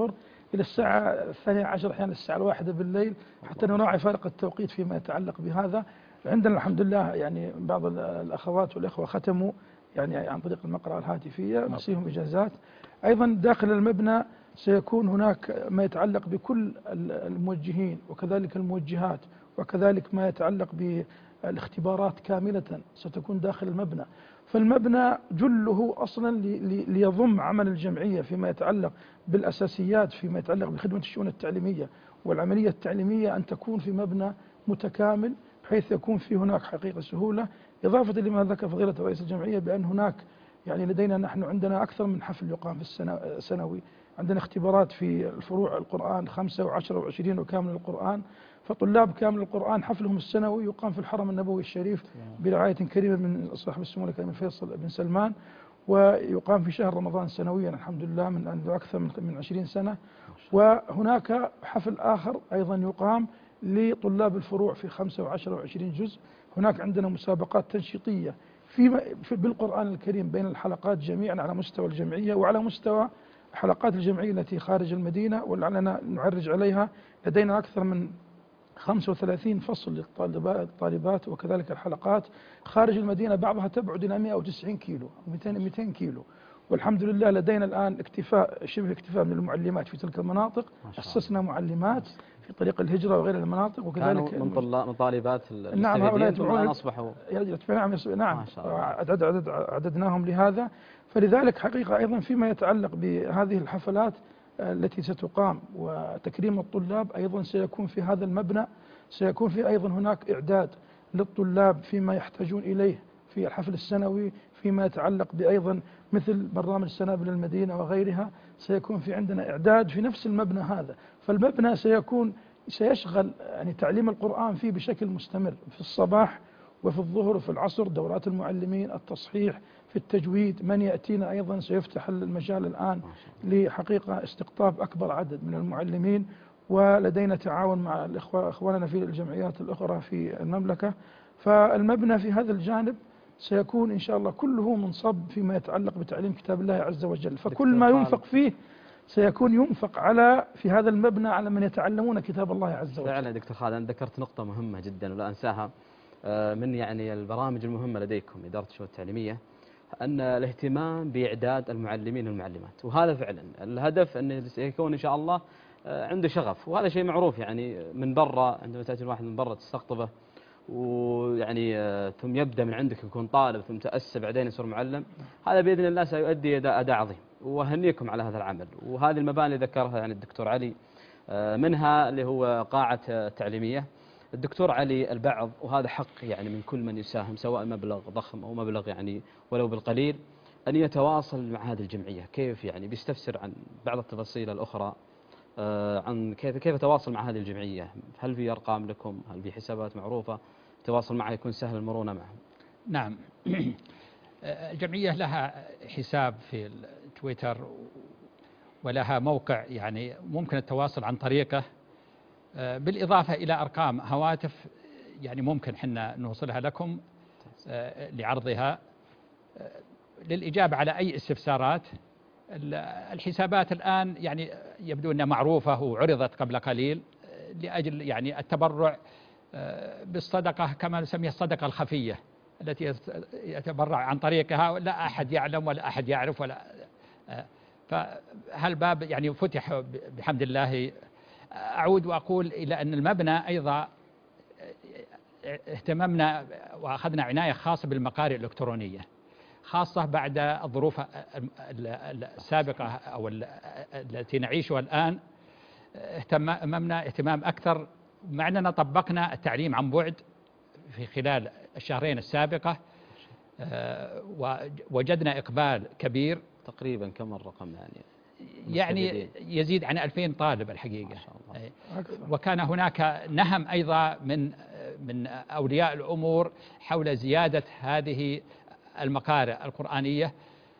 إلى الساعة 12 أحيانا الساعة 1 بالليل، حتى نراعي فارق التوقيت فيما يتعلق بهذا. عندنا الحمد لله يعني بعض الأخوات والإخوة ختموا يعني عن طريق المقرأة الهاتفية، نعطيهم إجازات. أيضا داخل المبنى سيكون هناك ما يتعلق بكل الموجهين وكذلك الموجهات، وكذلك ما يتعلق بالاختبارات كاملة ستكون داخل المبنى. فالمبنى جله أصلا ليضم عمل الجمعية فيما يتعلق بالأساسيات، فيما يتعلق بخدمة الشؤون التعليمية والعملية التعليمية، أن تكون في مبنى متكامل بحيث يكون في هناك حقيقة سهولة. إضافة لما ذكر فضيلة رئيس الجمعية بأن هناك يعني لدينا نحن عندنا أكثر من حفل يقام في السنوي، عندنا اختبارات في الفروع القرآن 5 و10 و20 وكامل القرآن. فطلاب كامل القرآن حفلهم السنوي يقام في الحرم النبوي الشريف برعاية كريمة من صاحب السمو الأمير فيصل بن سلمان، ويقام في شهر رمضان سنويا الحمد لله من عنده أكثر من 20 سنة. وهناك حفل آخر أيضا يقام لطلاب الفروع في 5 و10 و20 جزء. هناك عندنا مسابقات تنشيطية بالقرآن الكريم بين الحلقات جميعا على مستوى الجمعية وعلى مستوى حلقات الجمعية التي خارج المدينة، ولعلنا نعرج عليها. لدينا أكثر من 35 فصل للطالبات وكذلك الحلقات خارج المدينة، بعضها تبعد إلى 190 كيلو 200 كيلو. والحمد لله لدينا الآن شبه اكتفاء من المعلمات في تلك المناطق. أسسنا معلمات في طريق الهجرة وغير المناطق، وكذلك من طالبات نعم هؤلاء الآن أصبحوا نعم عددناهم لهذا. فلذلك حقيقة أيضا فيما يتعلق بهذه الحفلات التي ستقام وتكريم الطلاب، أيضا سيكون في هذا المبنى سيكون في أيضا هناك إعداد للطلاب فيما يحتاجون إليه في الحفل السنوي، فيما يتعلق بأيضا مثل برنامج سنابل المدينة وغيرها. سيكون في عندنا إعداد في نفس المبنى هذا. فالمبنى سيشغل يعني تعليم القرآن فيه بشكل مستمر في الصباح وفي الظهر وفي العصر، دورات المعلمين، التصحيح في التجويد. من يأتينا أيضا سيفتح المجال الآن لحقيقة استقطاب أكبر عدد من المعلمين، ولدينا تعاون مع إخواننا في الجمعيات الأخرى في المملكة. فالمبنى في هذا الجانب سيكون إن شاء الله كله منصب فيما يتعلق بتعليم كتاب الله عز وجل. فكل ما ينفق فيه سيكون ينفق في هذا المبنى على من يتعلمون كتاب الله عز وجل. فعلا دكتور خالد، أنا ذكرت نقطة مهمة جدا ولا أنساها من يعني البرامج المهمة لديكم إدارة الشؤون التعليمية، أن الاهتمام بإعداد المعلمين والمعلمات. وهذا فعلا الهدف أنه سيكون إن شاء الله عنده شغف، وهذا شيء معروف يعني من برا. عندما تأتي الواحد من برا تستقطبه ويعني ثم يبدأ من عندك يكون طالب ثم تأسى بعدين يصير معلم، هذا بإذن الله سيؤدي أداء عظيم. وأهنيكم على هذا العمل. وهذه المباني اللي ذكرها يعني الدكتور علي منها اللي هو قاعة تعليمية الدكتور علي، البعض وهذا حق يعني من كل من يساهم سواء مبلغ ضخم أو مبلغ يعني ولو بالقليل، أن يتواصل مع هذه الجمعية. كيف يعني بيستفسر عن بعض التفاصيل الأخرى عن كيف يتواصل مع هذه الجمعية؟ هل في أرقام لكم؟ هل في حسابات معروفة التواصل معها يكون سهل المرونة معهم؟ نعم. الجمعية لها حساب في تويتر ولها موقع يعني ممكن التواصل عن طريقه، بالإضافة إلى أرقام هواتف يعني ممكن حنا نوصلها لكم لعرضها للإجابة على أي استفسارات. الحسابات الآن يعني يبدو أنها معروفة وعرضت قبل قليل لأجل يعني التبرع بالصدقة كما نسميها الصدقة الخفية التي يتبرع عن طريقها لا أحد يعلم ولا أحد يعرف ولا فهالباب يعني فتح بحمد الله. أعود وأقول إلى أن المبنى أيضا اهتممنا وأخذنا عناية خاصة بالمقارئ الإلكترونية، خاصة بعد الظروف السابقة أو التي نعيشها الآن. اهتممنا اهتمام أكثر مع أننا طبقنا التعليم عن بعد في خلال الشهرين السابقة، ووجدنا إقبال كبير. تقريبا كم الرقم يعني يزيد عن 2000 طالب الحقيقة. ما شاء الله. وكان هناك نهم أيضا من أولياء الأمور حول زيادة هذه المقارئ القرآنية،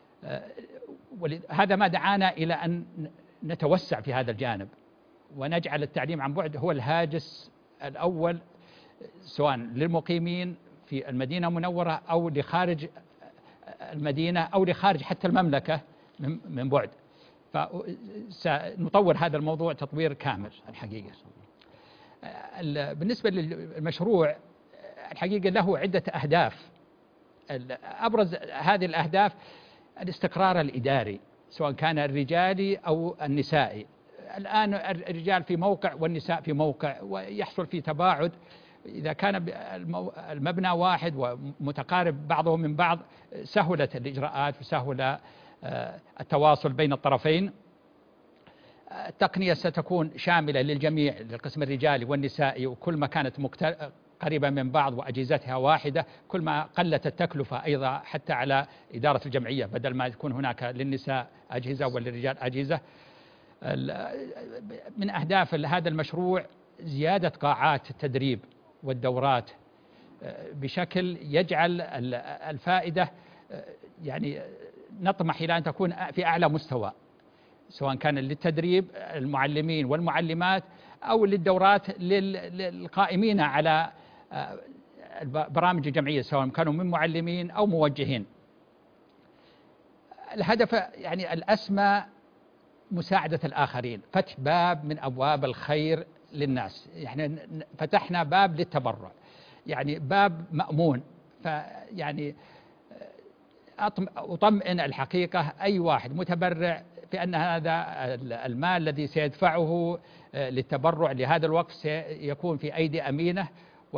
وهذا ما دعانا إلى أن نتوسع في هذا الجانب ونجعل التعليم عن بعد هو الهاجس الأول سواء للمقيمين في المدينة المنورة أو لخارج المدينة أو لخارج حتى المملكة من بعد. فسنطور هذا الموضوع تطوير كامل الحقيقة. بالنسبة للمشروع الحقيقة له عدة أهداف. أبرز هذه الأهداف الاستقرار الإداري سواء كان الرجالي أو النسائي. الآن الرجال في موقع والنساء في موقع، ويحصل في تباعد. إذا كان المبنى واحد ومتقارب بعضهم من بعض سهلت الإجراءات وسهل التواصل بين الطرفين. التقنية ستكون شاملة للجميع، للقسم الرجالي والنسائي، وكل ما كانت قريبة من بعض وأجهزتها واحدة كل ما قلت التكلفة أيضا حتى على إدارة الجمعية، بدل ما يكون هناك للنساء أجهزة وللرجال أجهزة. من أهداف هذا المشروع زيادة قاعات التدريب والدورات بشكل يجعل الفائدة يعني نطمح إلى أن تكون في أعلى مستوى، سواء كان للتدريب المعلمين والمعلمات أو للدورات للقائمين على برامج الجمعية سواء كانوا من معلمين أو موجهين. الهدف يعني الأسمى مساعدة الآخرين، فتح باب من أبواب الخير للناس. يعني فتحنا باب للتبرع، يعني باب مأمون. فيعني أطمئن الحقيقة أي واحد متبرع في أن هذا المال الذي سيدفعه للتبرع لهذا الوقف سيكون في أيدي أمينة،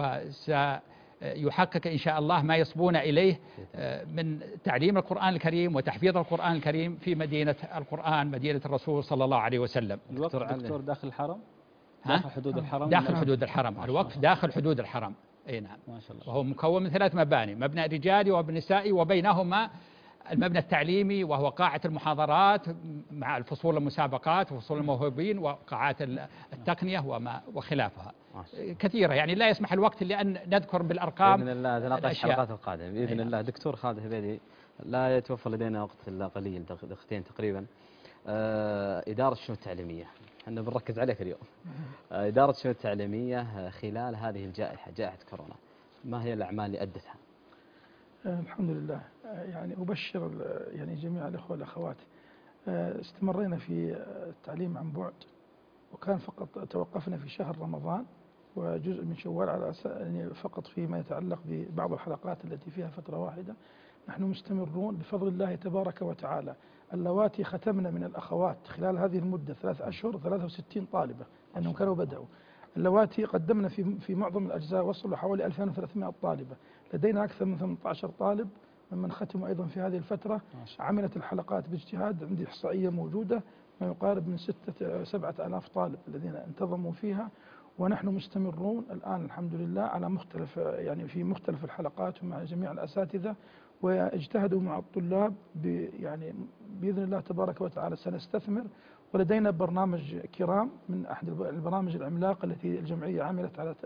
وسيحقق إن شاء الله ما يصبون إليه من تعليم القرآن الكريم وتحفيظ القرآن الكريم في مدينة القرآن، مدينة الرسول صلى الله عليه وسلم. الوقف دكتور داخل الحرم؟ داخل حدود الحرم؟ داخل حدود الحرم، الوقف داخل حدود الحرم. أي نعم، ما شاء الله. وهو مكون من 3 مباني، مبنى رجالي ومبنى نسائي، وبينهما المبنى التعليمي وهو قاعة المحاضرات مع الفصول المسابقات وفصول الموهوبين وقاعات التقنية وخلافها كثيرة. يعني لا يسمح الوقت لأن نذكر بالأرقام. بإذن الله نناقش الحلقات القادمة بإذن الله. دكتور خالد الهبيدي، لا يتوفر لدينا وقت إلا قليل، دقيقتين تقريبا. إدارة الشؤون التعليمية، احنا بنركز عليك اليوم. إدارة الشؤون التعليمية خلال هذه الجائحة، جائحة كورونا، ما هي الأعمال اللي أدتها؟ الحمد لله. يعني أبشر يعني جميع الأخوة والأخوات، استمرينا في التعليم عن بعد، وكان فقط توقفنا في شهر رمضان وجزء من شوال على يعني فقط فيما يتعلق ببعض الحلقات التي فيها فترة واحدة. نحن مستمرون بفضل الله تبارك وتعالى. اللواتي ختمنا من الأخوات خلال هذه المدة 3 أشهر 63 طالبة لأنهم كانوا بدأوا. اللواتي قدمنا في معظم الأجزاء وصلوا حوالي 2300 طالبة. لدينا أكثر من 18 طالب ممن ختموا أيضا في هذه الفترة. عملت الحلقات باجتهاد، عندي إحصائية موجودة ما يقارب من 6-7 آلاف طالب الذين انتظموا فيها. ونحن مستمرون الآن الحمد لله على مختلف يعني في مختلف الحلقات ومع جميع الأساتذة، واجتهدوا مع الطلاب يعني بإذن الله تبارك وتعالى سنستثمر. ولدينا برنامج كرام من أحد البرامج العملاقة التي الجمعية عملت على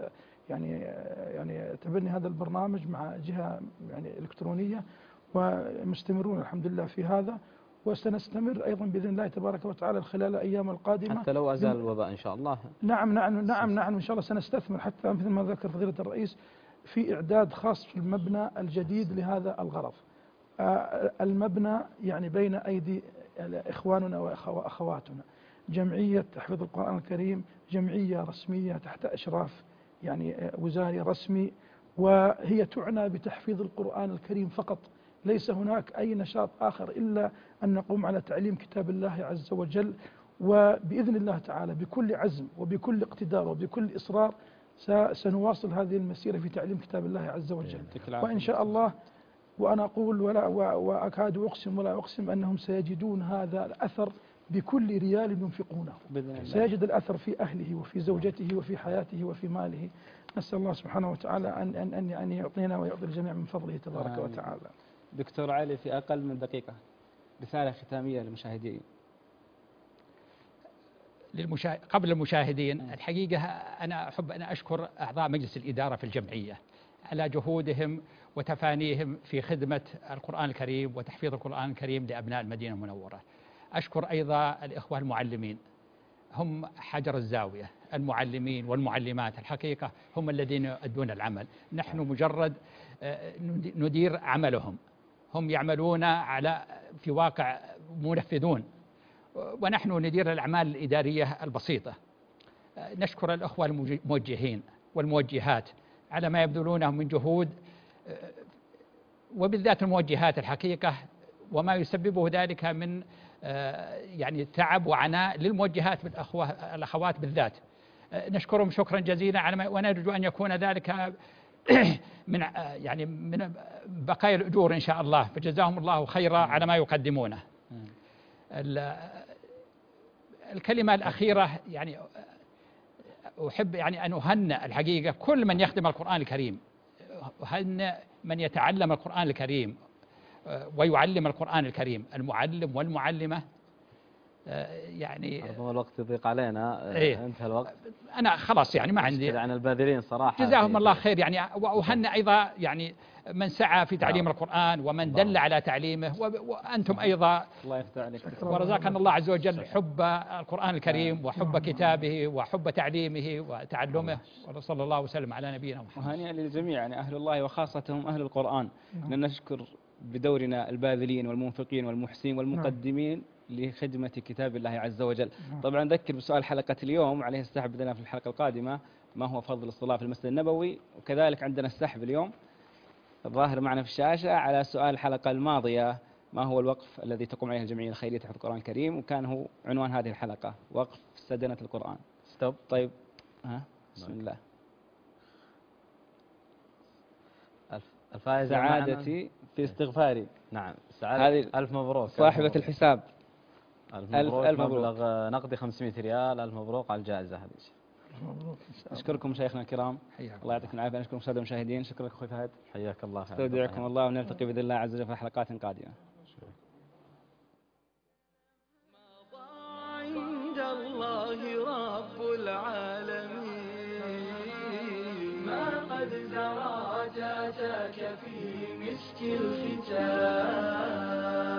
يعني تبني هذا البرنامج مع جهة يعني إلكترونية، ومستمرون الحمد لله في هذا، وسنستمر أيضا بإذن الله تبارك وتعالى خلال الأيام القادمة حتى لو أزال الوباء إن شاء الله. نعم إن شاء الله سنستثمر حتى مثل ما ذكر فضيلة الرئيس في إعداد خاص في المبنى الجديد لهذا الغرض. المبنى يعني بين أيدي إخواننا وأخواتنا، جمعية تحفيظ القرآن الكريم، جمعية رسمية تحت إشراف يعني وزاري رسمي، وهي تعنى بتحفيظ القرآن الكريم فقط. ليس هناك أي نشاط آخر إلا أن نقوم على تعليم كتاب الله عز وجل. وبإذن الله تعالى بكل عزم وبكل اقتدار وبكل إصرار سنواصل هذه المسيرة في تعليم كتاب الله عز وجل، وإن شاء الله. وأنا أقول وأكاد أقسم ولا أقسم أنهم سيجدون هذا الأثر بكل ريال ينفقونه، سيجد الأثر في أهله وفي زوجته وفي حياته وفي ماله. نسأل الله سبحانه وتعالى أن يعطينا ويعطي الجميع من فضله تبارك وتعالى. دكتور علي، في أقل من دقيقة رسالة ختامية للمشاهدين. قبل المشاهدين الحقيقة أنا أحب أن أشكر أعضاء مجلس الإدارة في الجمعية على جهودهم وتفانيهم في خدمة القرآن الكريم وتحفيظ القرآن الكريم لأبناء المدينة المنورة. أشكر أيضا الإخوة المعلمين، هم حجر الزاوية. المعلمين والمعلمات الحقيقة هم الذين يؤدون العمل، نحن مجرد ندير عملهم، هم يعملون في واقع منفذون. ونحن ندير الأعمال الإدارية البسيطة. نشكر الأخوة الموجهين والموجهات على ما يبذلونه من جهود، وبالذات الموجهات الحقيقة، وما يسببه ذلك من يعني تعب وعناء للموجهات الأخوات بالذات. نشكرهم شكرا جزيلا على ما، ونرجو أن يكون ذلك من يعني من بقايا الأجور إن شاء الله، فجزاهم الله خيرا على ما يقدمونه. الكلمة الأخيرة يعني أحب يعني أن أهنئ الحقيقة كل من يخدم القرآن الكريم، أهنئ من يتعلم القرآن الكريم ويعلم القرآن الكريم، المعلم والمعلمة. يعني الوقت يضيق علينا. إيه؟ انتهى الوقت. أنا خلاص يعني ما عندي عن الباذلين صراحة، جزاهم الله خير يعني. وأهنئ أيضا يعني من سعى في تعليم القرآن ومن دل على تعليمه، وأنتم أيضا الله يفتح عليك ورزقنا الله عز وجل حب القرآن الكريم وحب كتابه وحب تعليمه وتعلمه، وصلى الله وسلم على نبينا محمد. وهنيئا للجميع يعني أهل الله وخاصتهم أهل القرآن. نشكر بدورنا الباذلين والمنفقين والمحسنين والمقدمين لخدمة كتاب الله عز وجل. طبعا نذكر بسؤال حلقة اليوم، عليه السحب بدنا في الحلقة القادمة، ما هو فضل الصلاة في المسجد النبوي؟ وكذلك عندنا السحب اليوم الظاهر معنا في الشاشة على سؤال الحلقة الماضية، ما هو الوقف الذي تقوم عليه الجمعية الخيرية تحفظ القرآن الكريم؟ وكان هو عنوان هذه الحلقة وقف سدنة القرآن. ستوب. طيب بسم الله. الفائزة سعادتي في استغفاري. نعم سعادة. ألف مبروك صاحبة الحساب. ألف مبلغ نقدي 500 ريال. ألف مبروك على الجائزة هذه. مبروك. أشكركم مشايخنا الكرام، الله يعطيكم العافية. أشكركم السادة المشاهدين. شكرا لك أخوي فهد. حياك الله. استودعكم الله، ونلتقي بإذن الله عز وجل في حلقات قادمة. عند الله رب العالمين، ما قد زرعت أتاك في مسك الختام.